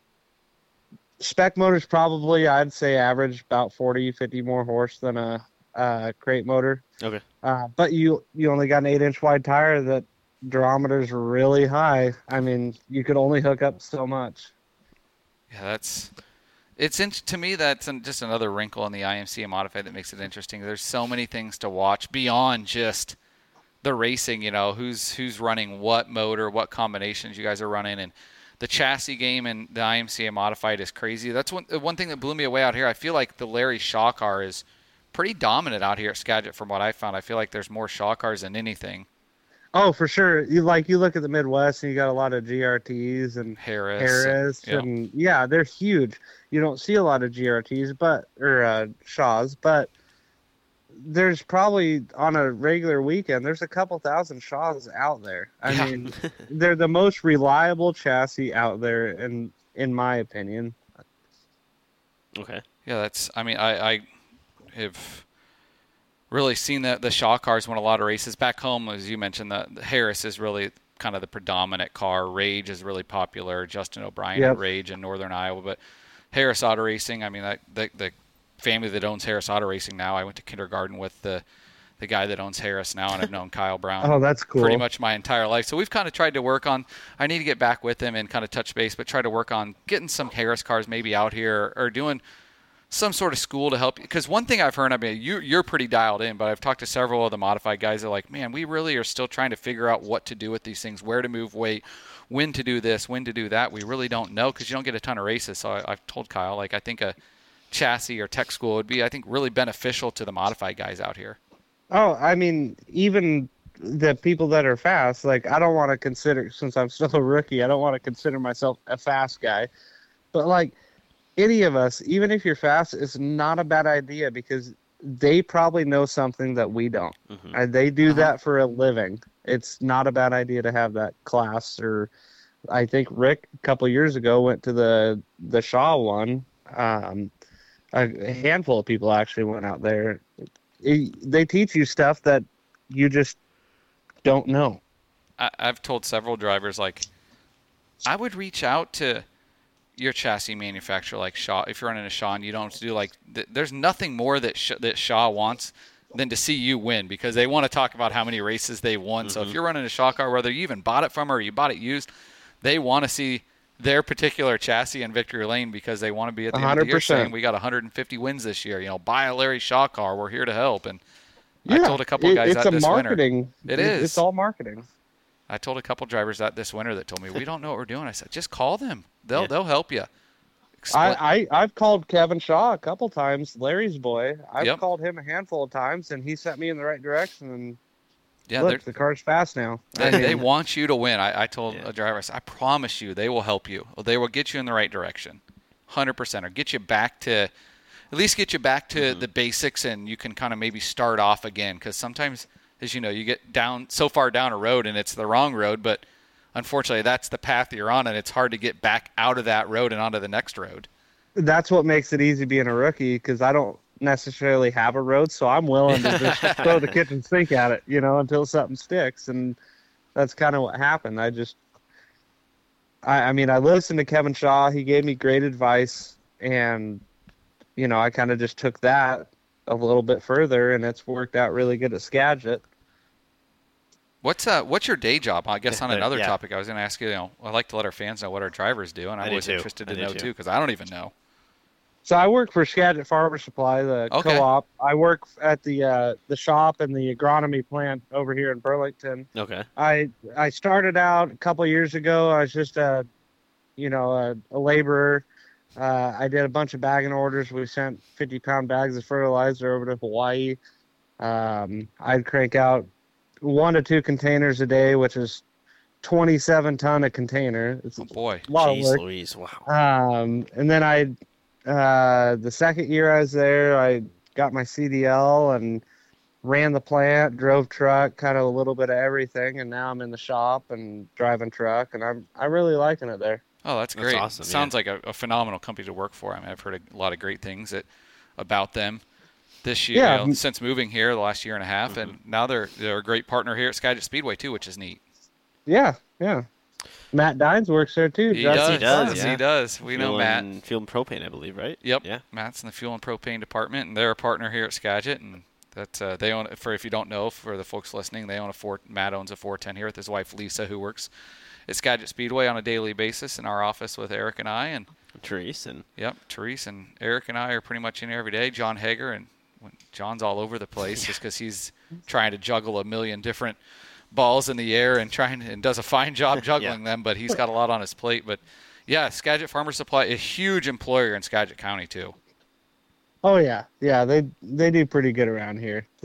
spec motors probably, I'd say, average about forty, fifty more horse than a, a crate motor. Okay. Uh, but you you only got an eight-inch wide tire that durometer's really high. I mean, you could only hook up so much. Yeah, that's it's in, to me that's an, just another wrinkle in the I M C A modified that makes it interesting. There's so many things to watch beyond just the racing. You know, who's who's running what motor, what combinations you guys are running, and the chassis game and the I M C A modified is crazy. That's one one thing that blew me away out here. I feel like the Larry Shaw car is pretty dominant out here at Skagit from what I found. I feel like there's more Shaw cars than anything. Oh, for sure. You like you look at the Midwest and you got a lot of G R Ts and Harris. Harris and, and yeah, they're huge. You don't see a lot of G R Ts, but or uh, Shaws, but there's probably on a regular weekend there's a couple thousand Shaws out there. I Yeah. mean, they're the most reliable chassis out there, in in my opinion. Okay. Yeah, that's. I mean, I, I have really seen that the Shaw cars win a lot of races back home. As you mentioned, the, the Harris is really kind of the predominant car. Rage is really popular. Justin O'Brien Yep. at Rage in Northern Iowa, but Harris Auto Racing. I mean, that the the family that owns Harris Auto Racing now. I went to kindergarten with the the guy that owns Harris now, and I've known Kyle Brown. Oh, that's cool. Pretty much my entire life. So we've kind of tried to work on. I need to get back with him and kind of touch base, but try to work on getting some Harris cars maybe out here or doing some sort of school to help. Because one thing I've heard, I mean, you, you're pretty dialed in, but I've talked to several of the modified guys that are like, man, we really are still trying to figure out what to do with these things, where to move weight, when to do this, when to do that. We really don't know because you don't get a ton of races. So I, I've told Kyle, like, I think a chassis or tech school would be, I think, really beneficial to the modified guys out here. Oh, I mean, even the people that are fast, like, I don't want to consider, since I'm still a rookie, I don't want to consider myself a fast guy. But, like, any of us, even if you're fast, it's not a bad idea because they probably know something that we don't. Mhm. And they do Uh-huh. that for a living. It's not a bad idea to have that class. Or I think Rick, a couple of years ago, went to the, the Shaw one. Um, a handful of people actually went out there. It, they teach you stuff that you just don't know. I, I've told several drivers, like, I would reach out to your chassis manufacturer, like Shaw. If you're running a Shaw and you don't have to do, like, th- there's nothing more that Sh- that Shaw wants than to see you win because they want to talk about how many races they won. Mm-hmm. So if you're running a Shaw car, whether you even bought it from or you bought it used, they want to see their particular chassis in victory lane because they want to be at the end of the year saying we got one hundred fifty wins this year. You know, buy a Larry Shaw car. We're here to help. And Yeah, I told a couple it- guys it's that a this marketing. winter. It it- is. It's all marketing. I told a couple drivers that this winter that told me we don't know what we're doing. I said, just call them. They'll Yeah. they'll help you. Expl- I, I I've called Kevin Shaw a couple times, Larry's boy. I've Yep. called him a handful of times, and he sent me in the right direction. And yeah, look, they're- the car's fast now. They, I mean, they want you to win. I, I told Yeah. a driver, I said, I promise you, they will help you. They will get you in the right direction, one hundred percent, or get you back to, at least get you back to Mm-hmm. the basics, and you can kind of maybe start off again. Because sometimes, as you know, you get down so far down a road, and it's the wrong road, but unfortunately, that's the path you're on, and it's hard to get back out of that road and onto the next road. that's what makes it easy being a rookie because I don't necessarily have a road, so I'm willing to just throw the kitchen sink at it, you know, until something sticks. And that's kind of what happened. I just, I, I mean, I listened to Kevin Shaw. He gave me great advice, and you know, I kind of just took that a little bit further, and it's worked out really good at Skagit. What's uh what's your day job? I guess on Yeah, another yeah. topic, I was going to ask you. You know, I like to let our fans know what our drivers do, and I I'm do always too. interested I to do know too. too because I don't even know. So I work for Skagit Farmer Supply, the Okay. co-op. I work at the uh, the shop and the agronomy plant over here in Burlington. Okay. I I started out a couple of years ago. I was just a, you know, a, a laborer. Uh, I did a bunch of bagging orders. We sent fifty pound bags of fertilizer over to Hawaii. Um, I'd crank out one to two containers a day, which is twenty-seven ton a container. It's Oh boy. a lot of Jeez work. Louise. Wow. Um, and then I, uh, the second year I was there, I got my C D L and ran the plant, drove truck, kind of a little bit of everything. And now I'm in the shop and driving truck, and I'm I'm really liking it there. Oh, that's That's great. awesome, Sounds like a, a phenomenal company to work for. I mean, I've heard a lot of great things that, about them this year, Yeah. you know, since moving here the last year and a half, Mm-hmm. and now they're they're a great partner here at Skagit Speedway too, which is neat. Yeah, yeah. Matt Dines works there too. He drives does, the he does, farm. yes, yeah. he does. We know Fuel Matt. and- Fuel and propane, I believe, right? Yep. Yeah. Matt's in the fuel and propane department, and they're a partner here at Skagit, and that uh, they own. For if you don't know, for the folks listening, they own a four. Matt owns a four ten here with his wife Lisa, who works at Skagit Speedway on a daily basis in our office with Eric and I, and Therese and yep, Therese and Eric and I are pretty much in here every day. John Hager, and when John's all over the place just because he's trying to juggle a million different balls in the air and trying and does a fine job juggling them, but he's got a lot on his plate. But yeah, Skagit Farmer Supply, a huge employer in Skagit County too. Oh yeah, yeah. They they do pretty good around here. They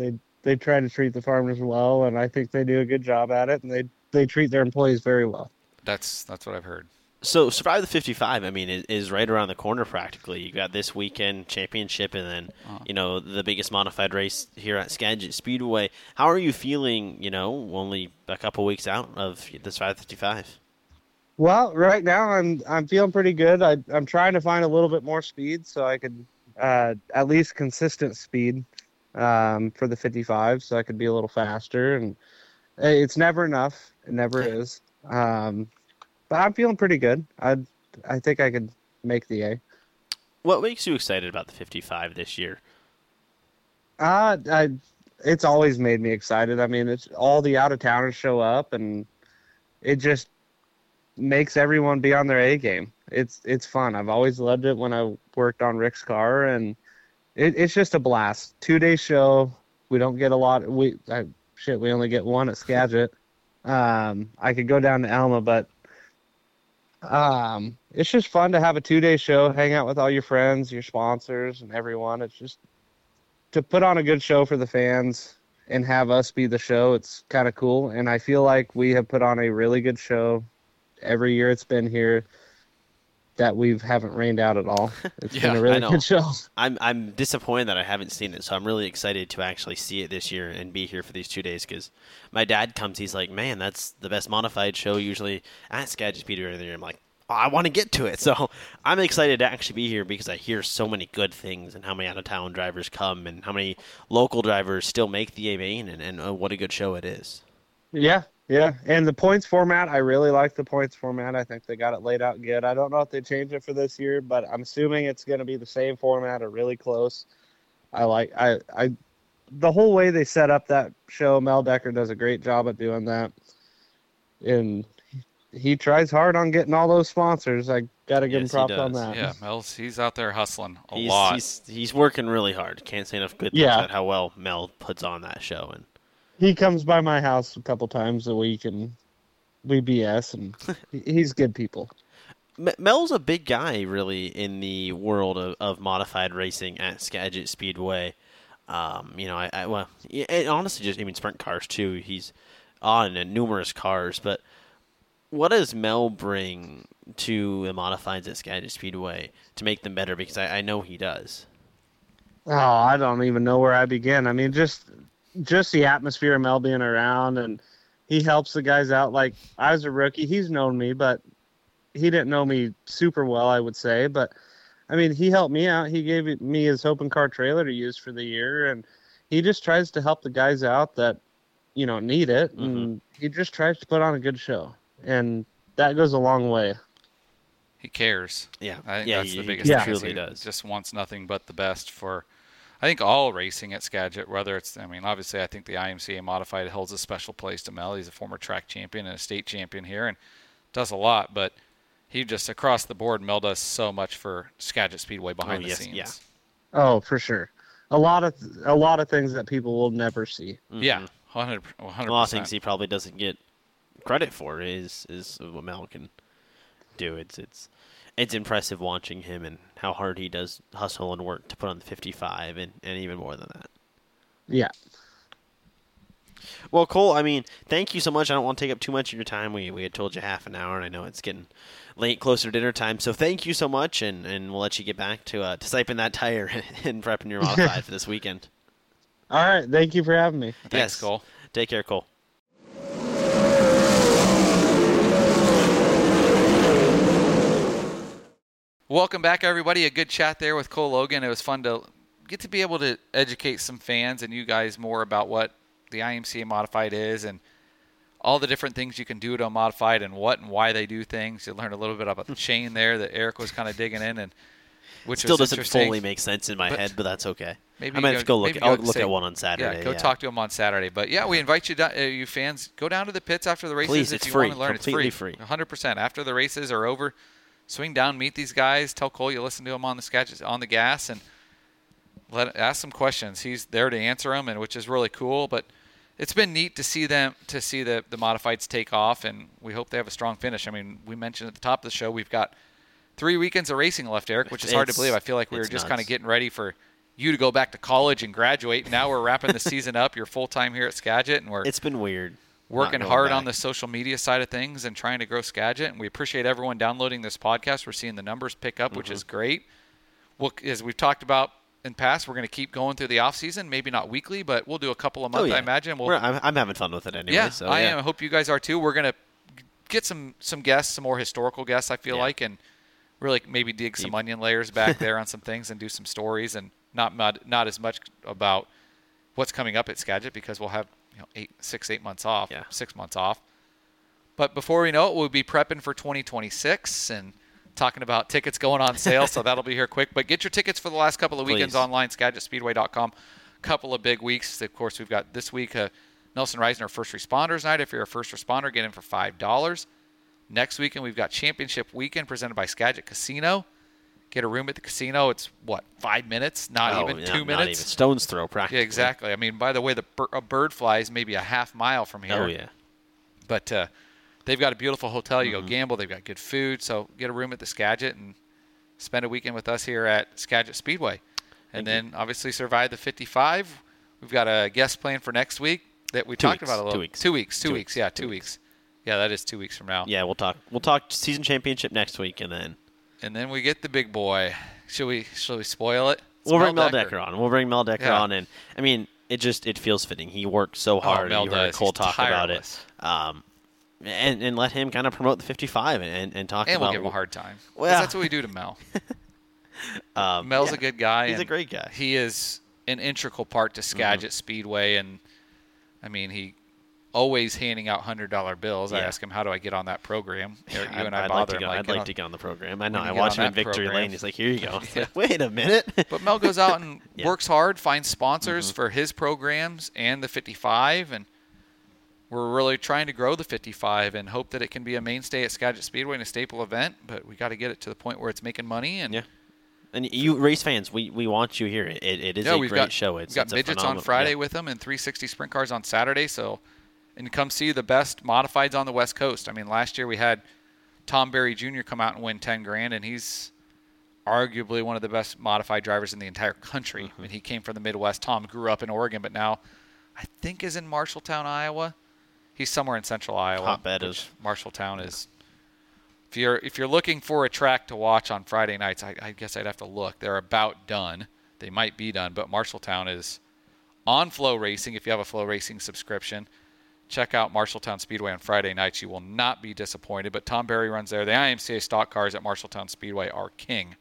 they try to treat the farmers well, and I think they do a good job at it, and they they treat their employees very well. That's that's what I've heard. So Survive the fifty-five, I mean, is, is right around the corner practically. You got this weekend championship, and then Uh-huh. you know the biggest modified race here at Skagit Speedway. How are you feeling? You know, only a couple weeks out of the Survive the fifty-five. Well, right now I'm I'm feeling pretty good. I I'm trying to find a little bit more speed so I could uh, at least consistent speed um, for the fifty-five, so I could be a little faster. And it's never enough. It never is. Um, but I'm feeling pretty good. I I think I could make the A. What makes you excited about the fifty-five this year? Uh, I it's always made me excited. I mean, it's all the out of towners show up, and it just makes everyone be on their A game. It's it's fun. I've always loved it when I worked on Rick's car, and it, it's just a blast. Two day show. We don't get a lot. We I, shit. We only get one at Skagit. Um, I could go down to Alma, but um, it's just fun to have a two day show, hang out with all your friends, your sponsors, and everyone. It's just to put on a good show for the fans and have us be the show. It's kind of cool, and I feel like we have put on a really good show every year it's been here that we haven't rained out at all. It's Yeah, been a I really know. good show. I'm I'm disappointed that I haven't seen it, so I'm really excited to actually see it this year and be here for these two days. Because my dad comes, he's like, "Man, that's the best modified show usually at Skagit Speedway of the year." I'm like, oh, I want to get to it, so I'm excited to actually be here because I hear so many good things and how many out of town drivers come and how many local drivers still make the A main and and uh, what a good show it is. Yeah, yeah. And the points format, I really like the points format. I think they got it laid out good. I don't know if they changed it for this year, but I'm assuming it's going to be the same format or really close. I like I I the whole way they set up that show. Mel Decker does a great job at doing that, and he tries hard on getting all those sponsors. I got to give Yes, him he props on does. that. Yeah, Mel's he's out there hustling a He's, lot. he's he's working really hard. Can't say enough good things Yeah. about how well Mel puts on that show. And He comes by my house a couple times a week, and we B S, and he- he's good people. M- Mel's a big guy, really, in the world of, of modified racing at Skagit Speedway. Um, you know, I, I well, yeah, and honestly, just I mean, sprint cars too. He's on numerous cars, but what does Mel bring to the modifieds at Skagit Speedway to make them better? Because I, I know he does. Oh, I don't even know where I begin. I mean, just just the atmosphere of Mel being around, and he helps the guys out. Like, I was a rookie. He's known me, but he didn't know me super well, I would say. But, I mean, he helped me out. He gave me his open car trailer to use for the year, and he just tries to help the guys out that, you know, need it. And he just tries to put on a good show, and that goes a long way. He cares. Yeah, I think yeah, that's he, the he biggest Yeah. thing. is truly He does. just wants nothing but the best for, I think, all racing at Skagit. Whether it's, I mean, obviously, I think the I M C A Modified holds a special place to Mel. He's a former track champion and a state champion here, and does a lot. But he just across the board, Mel does so much for Skagit Speedway behind Oh, the yes, scenes. yeah. Oh, for sure. A lot of a lot of things that people will never see. Yeah, Mhm. one hundred percent. A lot of things he probably doesn't get credit for is is what Mel can do. It's it's it's impressive watching him and how hard he does hustle and work to put on the fifty-five and, and even more than that. Yeah. Well, Cole, I mean, thank you so much. I don't want to take up too much of your time. We we had told you half an hour, and I know it's getting late, closer to dinner time. So thank you so much, and, and we'll let you get back to uh, to siping that tire and prepping your modified for this weekend. All right. Thank you for having me. Thanks, Yes. Cole. Take care, Cole. Welcome back, everybody. A good chat there with Cole Logan. It was fun to get to be able to educate some fans and you guys more about what the I M C A Modified is and all the different things you can do to a Modified and what and why they do things. You learned a little bit about the chain there that Eric was kind of digging in, and which Still was doesn't interesting. fully make sense in my But head, but that's okay. Maybe I you might have to go look. maybe I'll go look say- at one on Saturday. Yeah, go talk to him on Saturday. But yeah, we invite you, down, uh, you fans, go down to the pits after the races Please, if it's you free. want to learn. Completely it's free, free. one hundred percent. After the races are over, swing down, meet these guys. Tell Cole you listen to him on the sketches on the gas, and let ask some questions. He's there to answer them, and which is really cool. But it's been neat to see them to see the the modifieds take off, and we hope they have a strong finish. I mean, we mentioned at the top of the show we've got three weekends of racing left, Eric, which is hard to It's- believe. I feel like we were it's just nuts. kind of getting ready for you to go back to college and graduate. Now we're wrapping the season up. You're full-time here at Skagit, and we're It's been weird. working not going hard back. on the social media side of things and trying to grow Skagit. And we appreciate everyone downloading this podcast. We're seeing the numbers pick up, which Mm-hmm. is great. Well, as we've talked about in the past, we're going to keep going through the off season. Maybe not weekly, but we'll do a couple a month. Oh, yeah. I imagine. We'll, We're, I'm, I'm having fun with it anyway. yeah, so, I yeah. am. I hope you guys are too. We're going to get some some guests, some more historical guests. I feel Yeah. like, and really maybe dig some Deep. onion layers back there on some things and do some stories, and not not, not as much about what's coming up at Skagit because we'll have you know eight, six, eight months off, Yeah. six months off. But before we know it, we'll be prepping for twenty twenty-six and talking about tickets going on sale. So that'll be here quick. But get your tickets for the last couple of weekends Please. online, skagit speedway dot com. Couple of big weeks. Of course, we've got this week uh, Nelson Reisner First Responders Night. If you're a first responder, get in for five dollars. Next weekend, we've got Championship Weekend presented by Skagit Casino. Get a room at the casino. It's, what, five minutes? Not Oh, even yeah, two not minutes? even. Stone's throw, practically. Yeah, exactly. I mean, by the way, the bir- a bird flies maybe a half mile from here. Oh, yeah. But uh, they've got a beautiful hotel. You Mm-hmm. go gamble. They've got good food. So get a room at the Skagit and spend a weekend with us here at Skagit Speedway. And Thank then, obviously, survive the fifty-five. We've got a guest plan for next week that we Two talked weeks. about a little. Two weeks. Two weeks. Two, Two weeks. weeks. Yeah, Two two weeks. Yeah, that is two weeks from now. Yeah, we'll talk. We'll talk season championship next week, and then And then we get the big boy. Should we? Should we spoil it? It's we'll bring Mel Decker. Decker on. We'll bring Mel Decker Yeah. on, and I mean, it just it feels fitting. He worked so Oh, hard. Mel and you heard does. Cole He's talk about it, tireless. um, and and let him kind of promote the fifty-five and and, and talk And about. we'll give him a hard time. 'Cause Well- that's what we do to Mel. Um, Mel's yeah, a good guy. He's a and great guy. He is an integral part to Skagit Speedway, and I mean, he always handing out hundred dollar bills. I Yeah. ask him, "How do I get on that program?" You I'd, and I I'd bother like to him, go. like, I'd get like on- to get on the program. I know. when I you get watch on him in that Victory program. Lane. He's like, "Here you go." It's Yeah. like, wait a minute. But Mel goes out and Yeah. works hard, finds sponsors for his programs and the fifty-five, and we're really trying to grow the fifty-five and hope that it can be a mainstay at Skagit Speedway and a staple event. But we got to get it to the point where it's making money. And Yeah. And you race fans, we, we want you here. It, it is yeah, a we've great got, show. It's we've got it's a midgets on phenomenal- Friday yeah. with them and three sixty sprint cars on Saturday. So, and come see the best modifieds on the West Coast. I mean, last year we had Tom Berry Junior come out and win ten grand, and he's arguably one of the best modified drivers in the entire country. Mm-hmm. I mean, he came from the Midwest. Tom grew up in Oregon, but now I think is in Marshalltown, Iowa. He's somewhere in central Iowa. Hotbed which is- Marshalltown is. If you're if you're looking for a track to watch on Friday nights, I, I guess I'd have to look. They're about done. They might be done, but Marshalltown is on Flow Racing. If you have a Flow Racing subscription, check out Marshalltown Speedway on Friday nights. You will not be disappointed. But Tom Berry runs there. The I M C A stock cars at Marshalltown Speedway are king.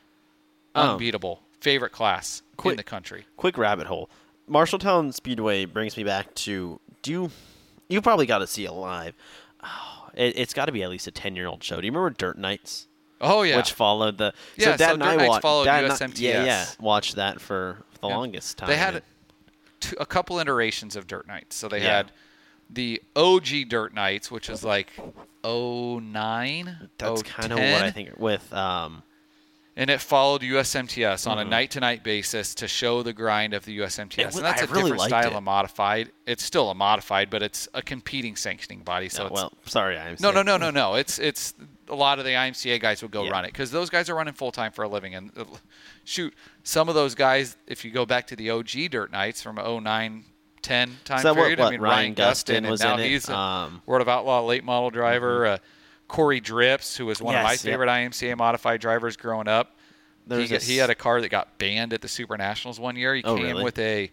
Um, Unbeatable. Favorite class in quick- the country. Quick rabbit hole. Marshalltown Speedway brings me back to do you you probably got to see it live. Oh, it, it's got to be at least a ten year old show. Do you remember Dirt Nights? Oh, yeah. Which followed the Yeah, so Dad so and Dirt I Nights watched followed Dad and U I- S M T S. Yeah, yeah, watched that for the Yeah. longest time. They had and- two, a couple iterations of Dirt Nights. So they Yeah. had the O G Dirt Nights, which is like oh nine, That's oh kind of what I ten. think with um And it followed U S M T S on a Mhm. night-to-night basis to show the grind of the U S M T S. It was- and that's I a really different liked style it. of modified. It's still a modified, but it's a competing sanctioning body. So no, it's, well, sorry, I'm no, no, no, no, no. It's it's a lot of the I M C A guys would go Yeah. run it because those guys are running full time for a living. And uh, shoot, some of those guys, if you go back to the O G Dirt Nights from oh nine, ten time So what- period, what, I mean Ryan Gustin and was now in it, he's a um, World of Outlaw late model driver. Uh, Corey Drips, who was one of my Yes, yep. favorite I M C A modified drivers growing up. He, There's got- this- he had a car that got banned at the Super Nationals one year. He Oh, came really? with a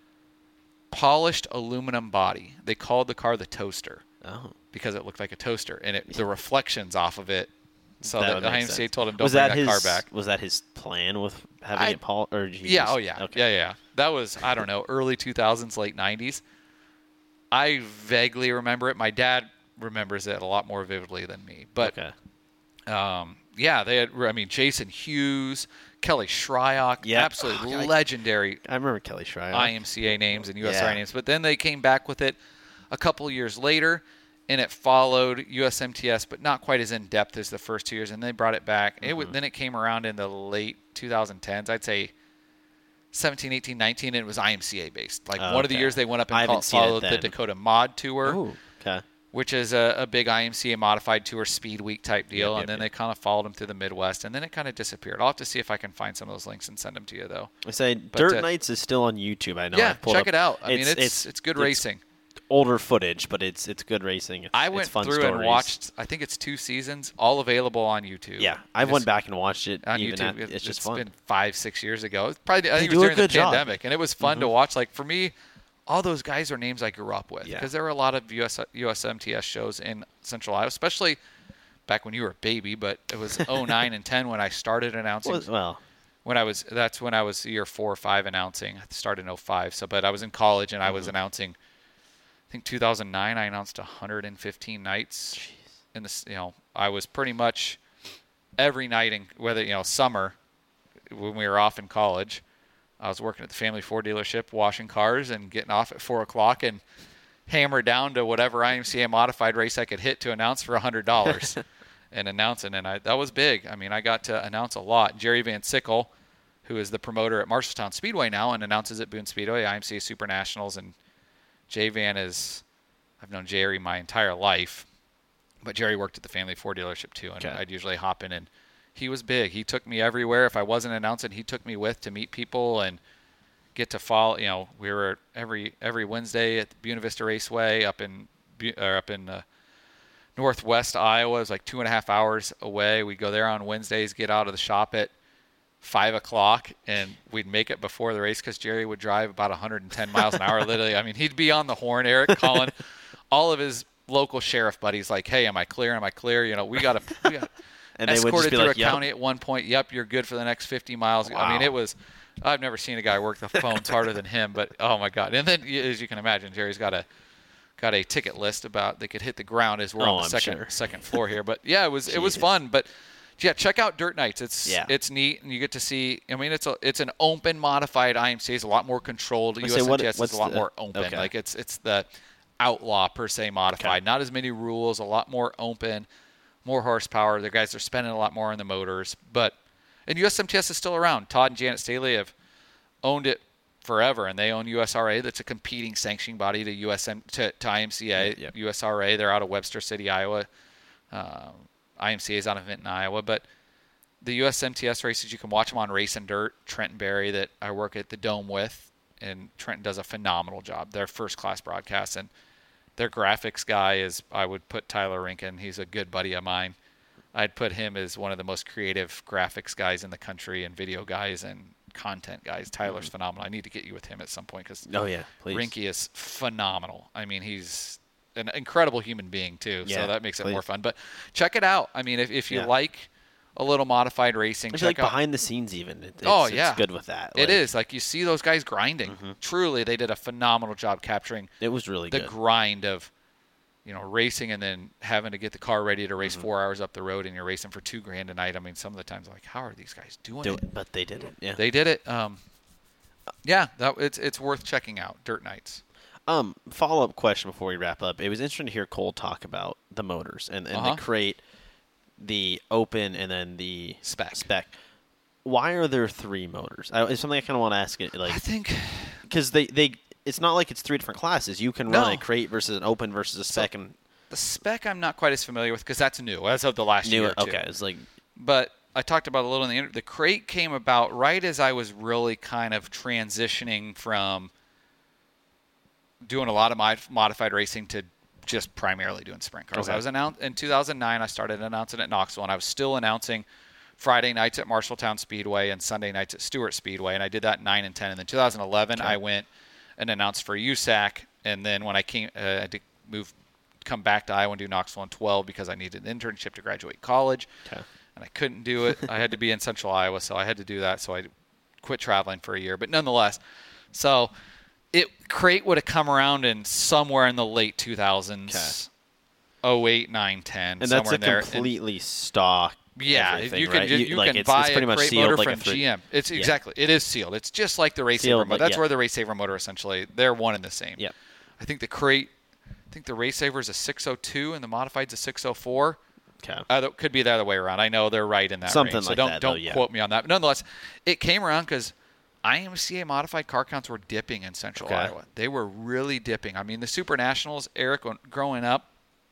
polished aluminum body. They called the car the Toaster Oh. because it looked like a toaster, and it, the reflections off of it. So That the would the make I M C A sense. told him, "Don't was bring that that his, car back." Was that his plan with having I- it Paul or he Yeah, just- oh yeah, okay. yeah, yeah. That was I don't know, early two thousands, late nineties. I vaguely remember it. My dad remembers it a lot more vividly than me. But Okay. um, yeah, they had. I mean, Jason Hughes, Kelly Shryock, Yep. absolutely Oh, I- legendary I remember Kelly Shryock. I M C A names and U S R A Yeah. names. But then they came back with it a couple years later, and it followed U S M T S, but not quite as in depth as the first two years. And they brought it back. It w- then it came around in the late twenty tens. I'd say seventeen, eighteen, nineteen, and it was I M C A based. Like Oh, one of the okay. years they went up I and haven't called, seen it followed the then. Dakota Mod Tour. Oh, okay. which is a, a big I M C A modified tour speed week type deal. Yep, yep, and then yep. they kind of followed him through the Midwest, and then it kind of disappeared. I'll have to see if I can find some of those links and send them to you, though. I say But, Dirt uh, Nights is still on YouTube. I know. yeah, I've pulled check up- it out. I mean, it's it's, good racing. Older footage, but it's it's good racing. It's, I it's went fun through stories. and watched, I think it's two seasons, all available on YouTube. Yeah, I Just went back and watched it. on even YouTube. at, it's just it's fun. been five, six years ago. It's probably, I They think it do was a during the good job. pandemic, and it was fun to Mhm. watch. Like, for me, all those guys are names I grew up with Yeah. because there were a lot of U S, U S M T S shows in Central Iowa, especially back when you were a baby, but it was oh nine and ten when I started announcing. Well, well, when I was that's when I was year four or five announcing. I started in oh five, so but I was in college and I was Mhm. announcing. I think two thousand nine I announced one hundred fifteen nights. In this, you know, I was pretty much every night in whether you know summer when we were off in college. I was working at the Family Ford dealership, washing cars and getting off at four o'clock and hammer down to whatever I M C A modified race I could hit to announce for a hundred dollars. And announcing, and I, that was big. I mean, I got to announce a lot. Jerry Van Sickle, who is the promoter at Marshalltown Speedway now and announces at Boone Speedway, I M C A Super Nationals, and Jay Van is, I've known Jerry my entire life, but Jerry worked at the Family Ford dealership too, and Okay. I'd usually hop in, and he was big. He took me everywhere. If I wasn't announcing, he took me with to meet people and get to follow. You know, we were every every Wednesday at the Buena Vista Raceway up in Bu- or up in uh, Northwest Iowa. It was like two and a half hours away. We'd go there on Wednesdays, get out of the shop at five o'clock, and we'd make it before the race because Jerry would drive about one hundred ten miles an hour. Literally, I mean, he'd be on the horn, Eric, calling all of his local sheriff buddies like, "Hey, am I clear? Am I clear? You know, we got to." We gotta and they would escorted just be through like, a "Yep." county at one point. Yep, you're good for the next fifty miles. I Wow. mean, it was. I've never seen a guy work the phones harder than him. But oh my God! And then, as you can imagine, Jerry's got a got a ticket list about they could hit the ground as we're Oh, on the I'm second sure. second floor here. But yeah, it was it was Jesus. fun. But yeah, check out Dirt Nights. It's Yeah. it's neat, and you get to see. I mean, it's a it's an open modified I M C A. It's a lot more controlled. I U say, S what- M T S is what's a lot the- more open. okay. Like it's it's the outlaw per se modified. Okay. Not as many rules. A lot more open. More horsepower. The guys are spending a lot more on the motors. But and U S M T S is still around. Todd and Janet Staley have owned it forever, and they own U S R A. That's a competing sanctioning body to U S M to, to I M C A. Yep. U S R A. They're out of Webster City, Iowa. Um, I M C A is out of Vinton, Iowa. But the U S M T S races, you can watch them on Race and Dirt. Trenton Berry, that I work at the Dome with, and Trenton does a phenomenal job. They're first-class broadcasts, and their graphics guy is, I would put Tyler Rinkin. He's a good buddy of mine. I'd put him as one of the most creative graphics guys in the country, and video guys and content guys. Tyler's phenomenal. I need to get you with him at some point because Oh yeah, please. Rinky is phenomenal. I mean, he's an incredible human being too, Yeah, so that makes it please. more fun. But check it out. I mean, if, if you Yeah. like a little modified racing, It's check like out. behind the scenes even. It, it's, Oh, yeah. it's good with that. It Like, is like you see those guys grinding. Mhm. Truly, they did a phenomenal job capturing It was really the good. grind of, you know, racing and then having to get the car ready to race Mhm. four hours up the road, and you're racing for two grand a night. I mean, some of the times, I'm like, how are these guys doing Do it? it, but they did it. Yeah. They did it. Um, yeah, that it's it's worth checking out. Dirt Nights. Um, follow up question before we wrap up. It was interesting to hear Cole talk about the motors and, and Uh-huh. the crate, the open, and then the Spec. Spec. Why are there three motors? I, it's something I kind of want to ask. It like I think because they, they it's not like it's three different classes. You can run No. a crate versus an open versus a So- spec and the Spec I'm not quite as familiar with because that's new as of the last new. year. or two. Okay, it's like But I talked about it a little in the interview. The crate came about right as I was really kind of transitioning from doing a lot of mod- modified racing to just primarily doing sprint cars. Okay. I was announced in two thousand nine. I started announcing at Knoxville, and I was still announcing Friday nights at Marshalltown Speedway and Sunday nights at Stewart Speedway, and I did that in nine and ten. And then two thousand eleven, Okay. I went and announced for U S A C, and then when I came, uh, I had to move, come back to Iowa and do Knoxville in twelve because I needed an internship to graduate college. Okay. And I couldn't do it. I had to be in Central Iowa, so I had to do that. So I quit traveling for a year. But nonetheless, so it crate would have come around in somewhere in the late two thousands, oh eight, nine, ten, and that's somewhere a in there. And completely stock. yeah, everything, you can right? ju- You- you, like can it's- buy it's pretty a much crate sealed motor like a from fr- G M. It's Yeah. exactly it is sealed. It's just like the Race Sealed, Saver motor. but That's yeah. where the Race Saver motor essentially they're one and the same. Yep. I think the crate, I think the Race Saver is a six oh two and the modified's a six oh four. Okay. Uh, that could be the other way around. I know they're right in that Something range, so like don't that, though, don't yeah. quote me on that. But nonetheless, it came around because I M C A modified car counts were dipping in Central Okay. Iowa. They were really dipping. I mean, the Super Nationals, Eric, when- growing up,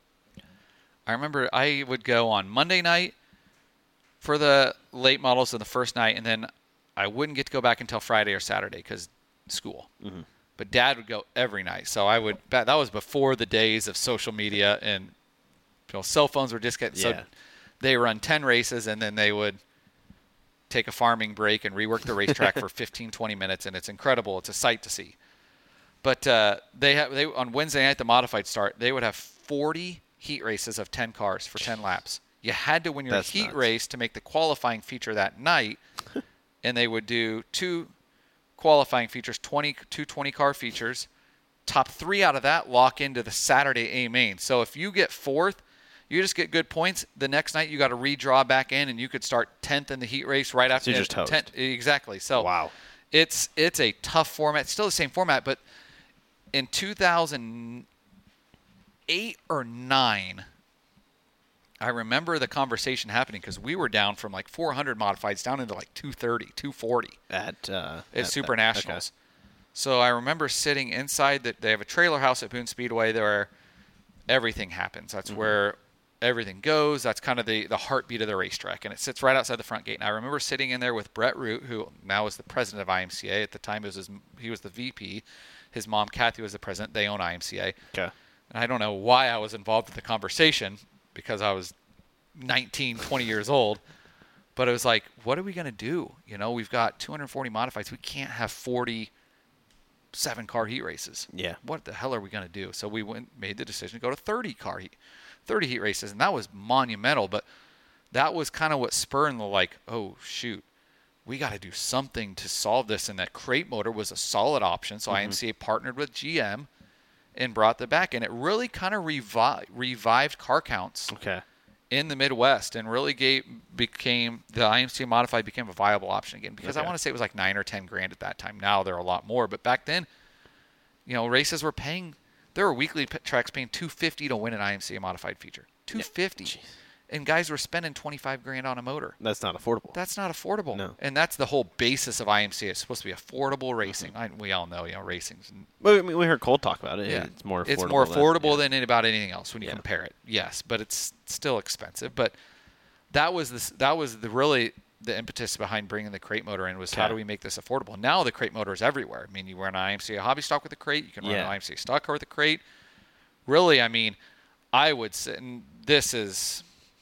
I remember I would go on Monday night for the late models of the first night, and then I wouldn't get to go back until Friday or Saturday because school. Mm-hmm. But Dad would go every night, so I would. That was before the days of social media and you know, cell phones were just getting. Yeah. So they run ten races, and then they would take a farming break and rework the racetrack for fifteen, twenty minutes, and it's incredible. It's a sight to see. But uh, they have they on Wednesday night, the modified start, they would have forty heat races of ten cars for ten laps. You had to win your That's heat nuts. race to make the qualifying feature that night, and they would do two qualifying features, twenty, two twenty-car features. Top three out of that lock into the Saturday A main. So if you get fourth, you just get good points. The next night you got to redraw back in, and you could start tenth in the heat race right after. So you're just toast. tenth, exactly. So Wow. it's it's a tough format. It's still the same format, but in two thousand eight or nine, I remember the conversation happening because we were down from like four hundred modifieds down into like two thirty, two forty At uh, at at- Super at- Nationals. So I remember sitting inside that they have a trailer house at Boone Speedway where everything happens. That's Mm-hmm. where everything goes. That's kind of the, the heartbeat of the racetrack. And it sits right outside the front gate. And I remember sitting in there with Brett Root, who now is the president of I M C A. At the time, it was his, he was the V P. His mom, Kathy, was the president. They own I M C A. Okay. And I don't know why I was involved in the conversation because I was nineteen, twenty years old. But it was like, what are we going to do? You know, we've got two hundred forty modifieds. We can't have forty seven-car heat races. Yeah. What the hell are we going to do? So we went, made the decision to go to thirty-car heat, thirty heat races, and that was monumental. But that was kind of what spurred the like, oh, shoot, we got to do something to solve this. And that crate motor was a solid option. So Mhm. I M C A partnered with G M and brought that back. And it really kind of revi- revived car counts Okay. in the Midwest and really gave, became the I M C A modified became a viable option again because I Okay. want to say it was like nine or ten grand at that time. Now they're a lot more, but back then, you know, races were paying. There were weekly p- tracks paying two fifty to win an I M C A modified feature. Two fifty, Jeez. and guys were spending twenty five grand on a motor. That's not affordable. That's not affordable. No. And that's the whole basis of I M C A. It's supposed to be affordable racing. I, we all know, you know, racing's Well, I mean, we heard Cole talk about it. yeah. It's more affordable. It's more affordable than, than about anything else when you Yeah. compare it. Yes, but it's still expensive. But that was the that was the really the impetus behind bringing the crate motor in was how Okay. do we make this affordable? Now the crate motor is everywhere. I mean, you run an I M C A hobby stock with a crate. You can run Yeah. an I M C A stock car with a crate. Really, I mean, I would say and this is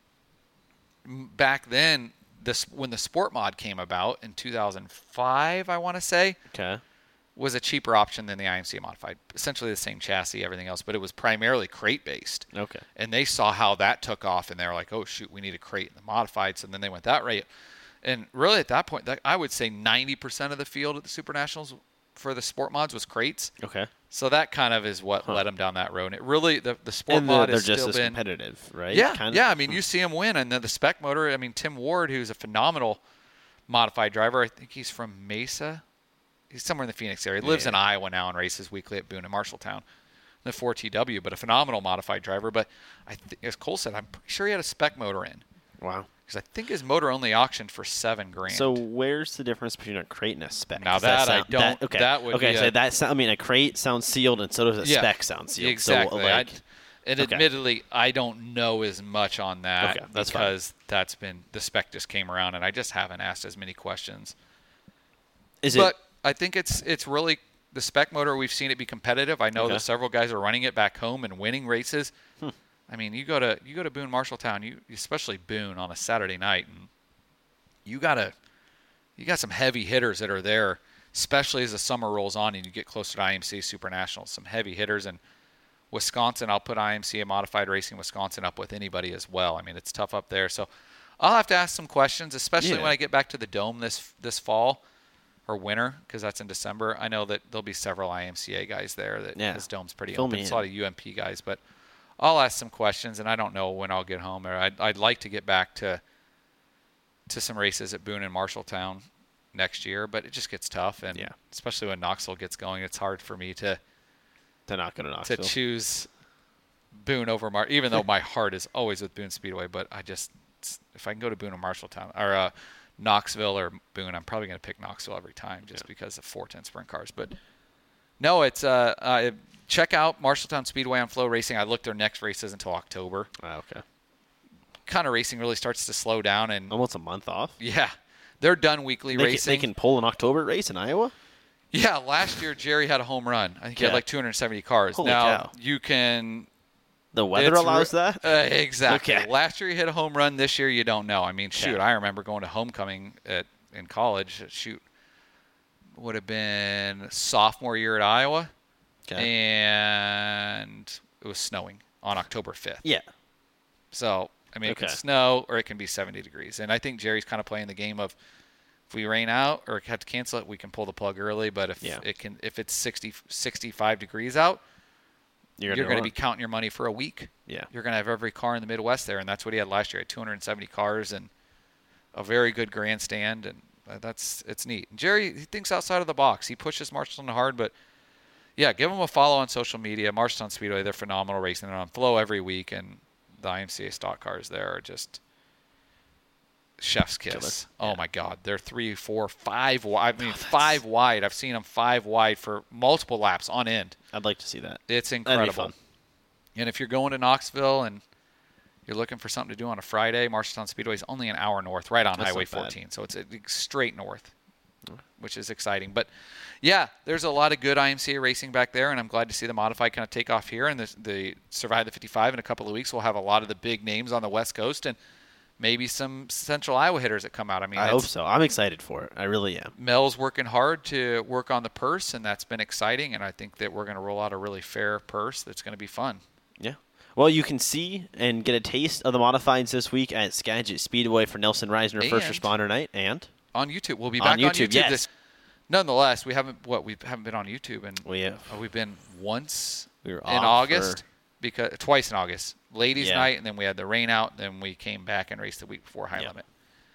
back then. This when the Sport Mod came about in two thousand five, I want to say. Okay. Was a cheaper option than the I M C A modified. Essentially the same chassis, everything else, but it was primarily crate based. Okay. And they saw how that took off, and they were like, "Oh shoot, we need a crate in the modified." So then they went that rate. And really, at that point, that, I would say ninety percent of the field at the Super Nationals for the Sport Mods was crates. Okay. So that kind of is what Huh. led them down that road. And it really, the the Sport And Mod they're has just still as been competitive, right? yeah, Kind of. yeah. I mean, you see him win, and then the spec motor. I mean, Tim Ward, who's a phenomenal modified driver. I think he's from Mesa. He's somewhere in the Phoenix area. He lives Yeah. in Iowa now and races weekly at Boone and Marshalltown. The four T W, but a phenomenal modified driver. But I th- as Cole said, I'm pretty sure he had a spec motor in Wow. because I think his motor only auctioned for seven grand. So where's the difference between a crate and a spec? Now 'Cause that I sound- don't- okay. that would okay. be so a- that sound, I mean, a crate sounds sealed, and so does a Yeah, spec sound sealed. exactly. So, like, I- and okay. admittedly, I don't know as much on that Okay, that's fine. because that's been the spec just came around, and I just haven't asked as many questions. is but it? I think it's it's really the spec motor. We've seen it be competitive. I know Okay. that several guys are running it back home and winning races. Hmm. I mean, you go to you go to Boone Marshalltown, you especially Boone on a Saturday night, and you gotta you got some heavy hitters that are there, especially as the summer rolls on and you get closer to I M C A Super Nationals. Some heavy hitters, and Wisconsin, I'll put I M C A Modified Racing Wisconsin up with anybody as well. I mean, it's tough up there, so I'll have to ask some questions, especially Yeah. when I get back to the Dome this this fall. Or winter, because that's in December. I know that there'll be several I M C A guys there. That Yeah. this dome's pretty Fill open. me It's in. a lot of U M P guys, but I'll ask some questions, and I don't know when I'll get home. Or I'd, I'd like to get back to to some races at Boone and Marshalltown next year, but it just gets tough, and Yeah. especially when Knoxville gets going, it's hard for me to They're not going to to Knoxville. choose Boone over Mar. Even though my heart is always with Boone Speedway, but I just if I can go to Boone or Marshalltown or uh, Knoxville or Boone, I'm probably going to pick Knoxville every time just Yeah. because of four ten sprint cars. But no, it's uh, uh check out Marshalltown Speedway on Flow Racing. I look their next races until October. Ah, okay. kind of racing really starts to slow down. And almost a month off. Yeah, they're done weekly they racing. Can, they can pull an October race in Iowa. Yeah, last year Jerry had a home run. I think he Yeah. had like two hundred seventy cars. Holy now cow. you can. The weather It's allows re- that? Uh, exactly. Okay. Last year you hit a home run. This year you don't know. I mean, shoot, Yeah. I remember going to homecoming at in college. Shoot, would have been sophomore year at Iowa, Okay. and it was snowing on October fifth. Yeah. So, I mean, it Okay. can snow or it can be seventy degrees. And I think Jerry's kind of playing the game of if we rain out or have to cancel it, we can pull the plug early. But if Yeah. it can, if it's sixty, sixty-five degrees out, You're, you're gonna going to run. be counting your money for a week. Yeah. You're going to have every car in the Midwest there, and that's what he had last year. He had two hundred seventy cars and a very good grandstand, and that's it's neat. And Jerry, he thinks outside of the box. He pushes Marshalltown hard, but yeah, give him a follow on social media. Marshalltown Speedway, they're phenomenal racing. They're on Flow every week, and the I M C A stock cars there are just chef's kiss. Killer. Oh my God, they're three, four, five. Wide. I mean, five wide. I've seen them five wide for multiple laps on end. I'd like to see that. It's That'd be incredible. fun. And if you're going to Knoxville and you're looking for something to do on a Friday, Marshalltown Speedway is only an hour north, right on That's Highway not bad. fourteen. So it's uh, straight north, which is exciting. But yeah, there's a lot of good I M C A racing back there, and I'm glad to see the modified kind of take off here. And the, the Survive the fifty-five in a couple of weeks, we'll have a lot of the big names on the West Coast and maybe some Central Iowa hitters that come out. I mean, I that's- hope so. I'm excited for it. I really am. Mel's working hard to work on the purse, and that's been exciting. And I think that we're going to roll out a really fair purse that's going to be fun. Yeah. Well, you can see and get a taste of the modifieds this week at Skagit Speedway for Nelson Reisner First And- Responder Night, and On YouTube, we'll be On back on YouTube, YouTube. yes. This, nonetheless, we haven't what we haven't been on YouTube, and we have. uh, we've been once We were in off August for- because twice in August, ladies' Yeah. night, and then we had the rain out. Then we came back and raced the week before High Yeah. Limit.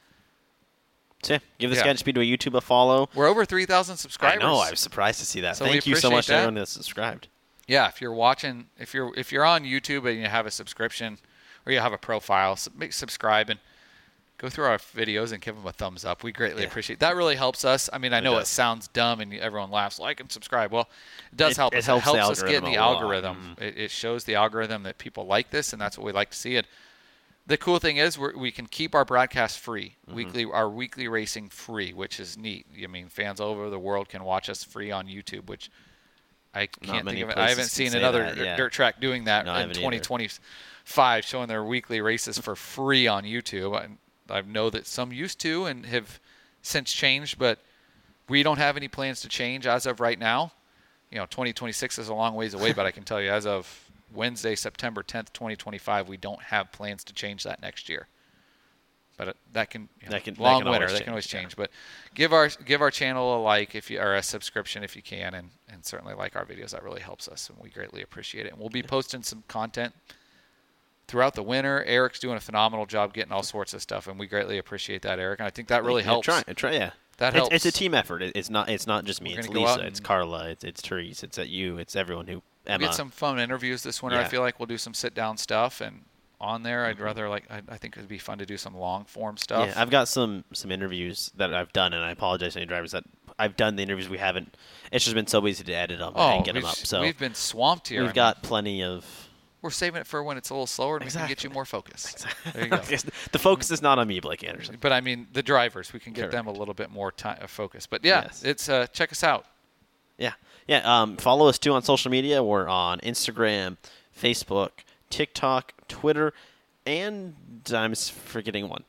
So yeah, give the Yeah. Skagit Speedway YouTube a follow. We're over three thousand subscribers. I know. I was surprised to see that. So we Thank you so appreciate much to that. everyone that's subscribed. Yeah, if you're watching, if you're if you're on YouTube and you have a subscription or you have a profile, sub- make, subscribe and go through our videos and give them a thumbs up. We greatly Yeah. appreciate that. Really helps us. I mean, I It know it does. sounds dumb and everyone laughs, like and subscribe. Well, it does It- help it us. helps it the helps us get in the algorithm a lot. algorithm. Mhm. It, it shows the algorithm that people like this, and that's what we like to see. And the cool thing is we're, we can keep our broadcast free, Mm-hmm. weekly our weekly racing free, which is neat. I mean, fans all over the world can watch us free on YouTube, which I can't many think of it. places I haven't can seen say another that, yeah. dirt track doing that No, I in haven't either. twenty twenty-five, showing their weekly races for free on YouTube. I, I know that some used to and have since changed, but we don't have any plans to change as of right now. You know, twenty twenty-six is a long ways away, but I can tell you as of Wednesday, September tenth, twenty twenty-five, we don't have plans to change that next year. But it- that can, you know, That can- that long can winter, always that can always change, change. But give our give our channel a like if you or a subscription if you can, and, and certainly like our videos. That really helps us, and we greatly appreciate it. And we'll be posting some content throughout the winter. Eric's doing a phenomenal job getting all sorts of stuff, and we greatly appreciate that, Eric. And I think that really Yeah, helps. Try, try, yeah. That it's, helps. It's a team effort. It, it's not. It's not just me. We're It's gonna go out Lisa. It's and- Carla. It's it's Therese. It's at you. It's everyone who. We'll Emma. get some fun interviews this winter. I Yeah. feel like we'll do some sit down stuff, and on there, I'd Mhm. rather like I, I think it'd be fun to do some long form stuff. Yeah, I've got some some interviews that I've done, and I apologize to any drivers that I've done the interviews we haven't. It's just been so easy to edit them oh, and get them we've, up. So we've been swamped here. I we've mean, got plenty of. we're saving it for when it's a little slower, and we can get Exactly. you more focus. There you go. The focus is not on me, Blake Anderson. But I mean, the drivers, we can get them a little bit more time of focus. But yeah, Yes. it's uh, check us out. Yeah, yeah. Um, follow us too on social media. We're on Instagram, Facebook, TikTok, Twitter, and I'm s- forgetting one.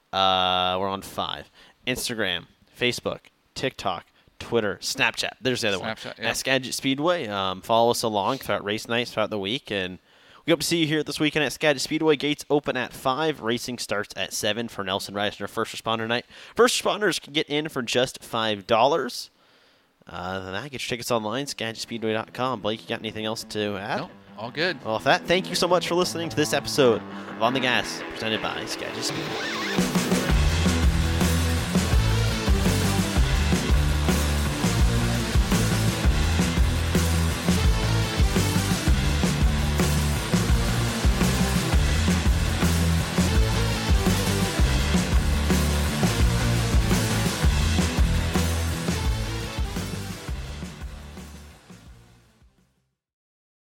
Uh, we're on five: Instagram, Facebook, TikTok, Twitter, Snapchat. There's the other Snapchat, one. yeah. At Skagit Speedway. Um, follow us along throughout race nights throughout the week, and we hope to see you here this weekend at Skagit Speedway. Gates open at five. Racing starts at seven for Nelson Reisner First Responder Night. First responders can get in for just five dollars. Uh, then that, get your tickets online, skagit speedway dot com. Blake, you got anything else to add? No, all good. Well, with that, thank you so much for listening to this episode of On the Gas, presented by Skagit Speedway.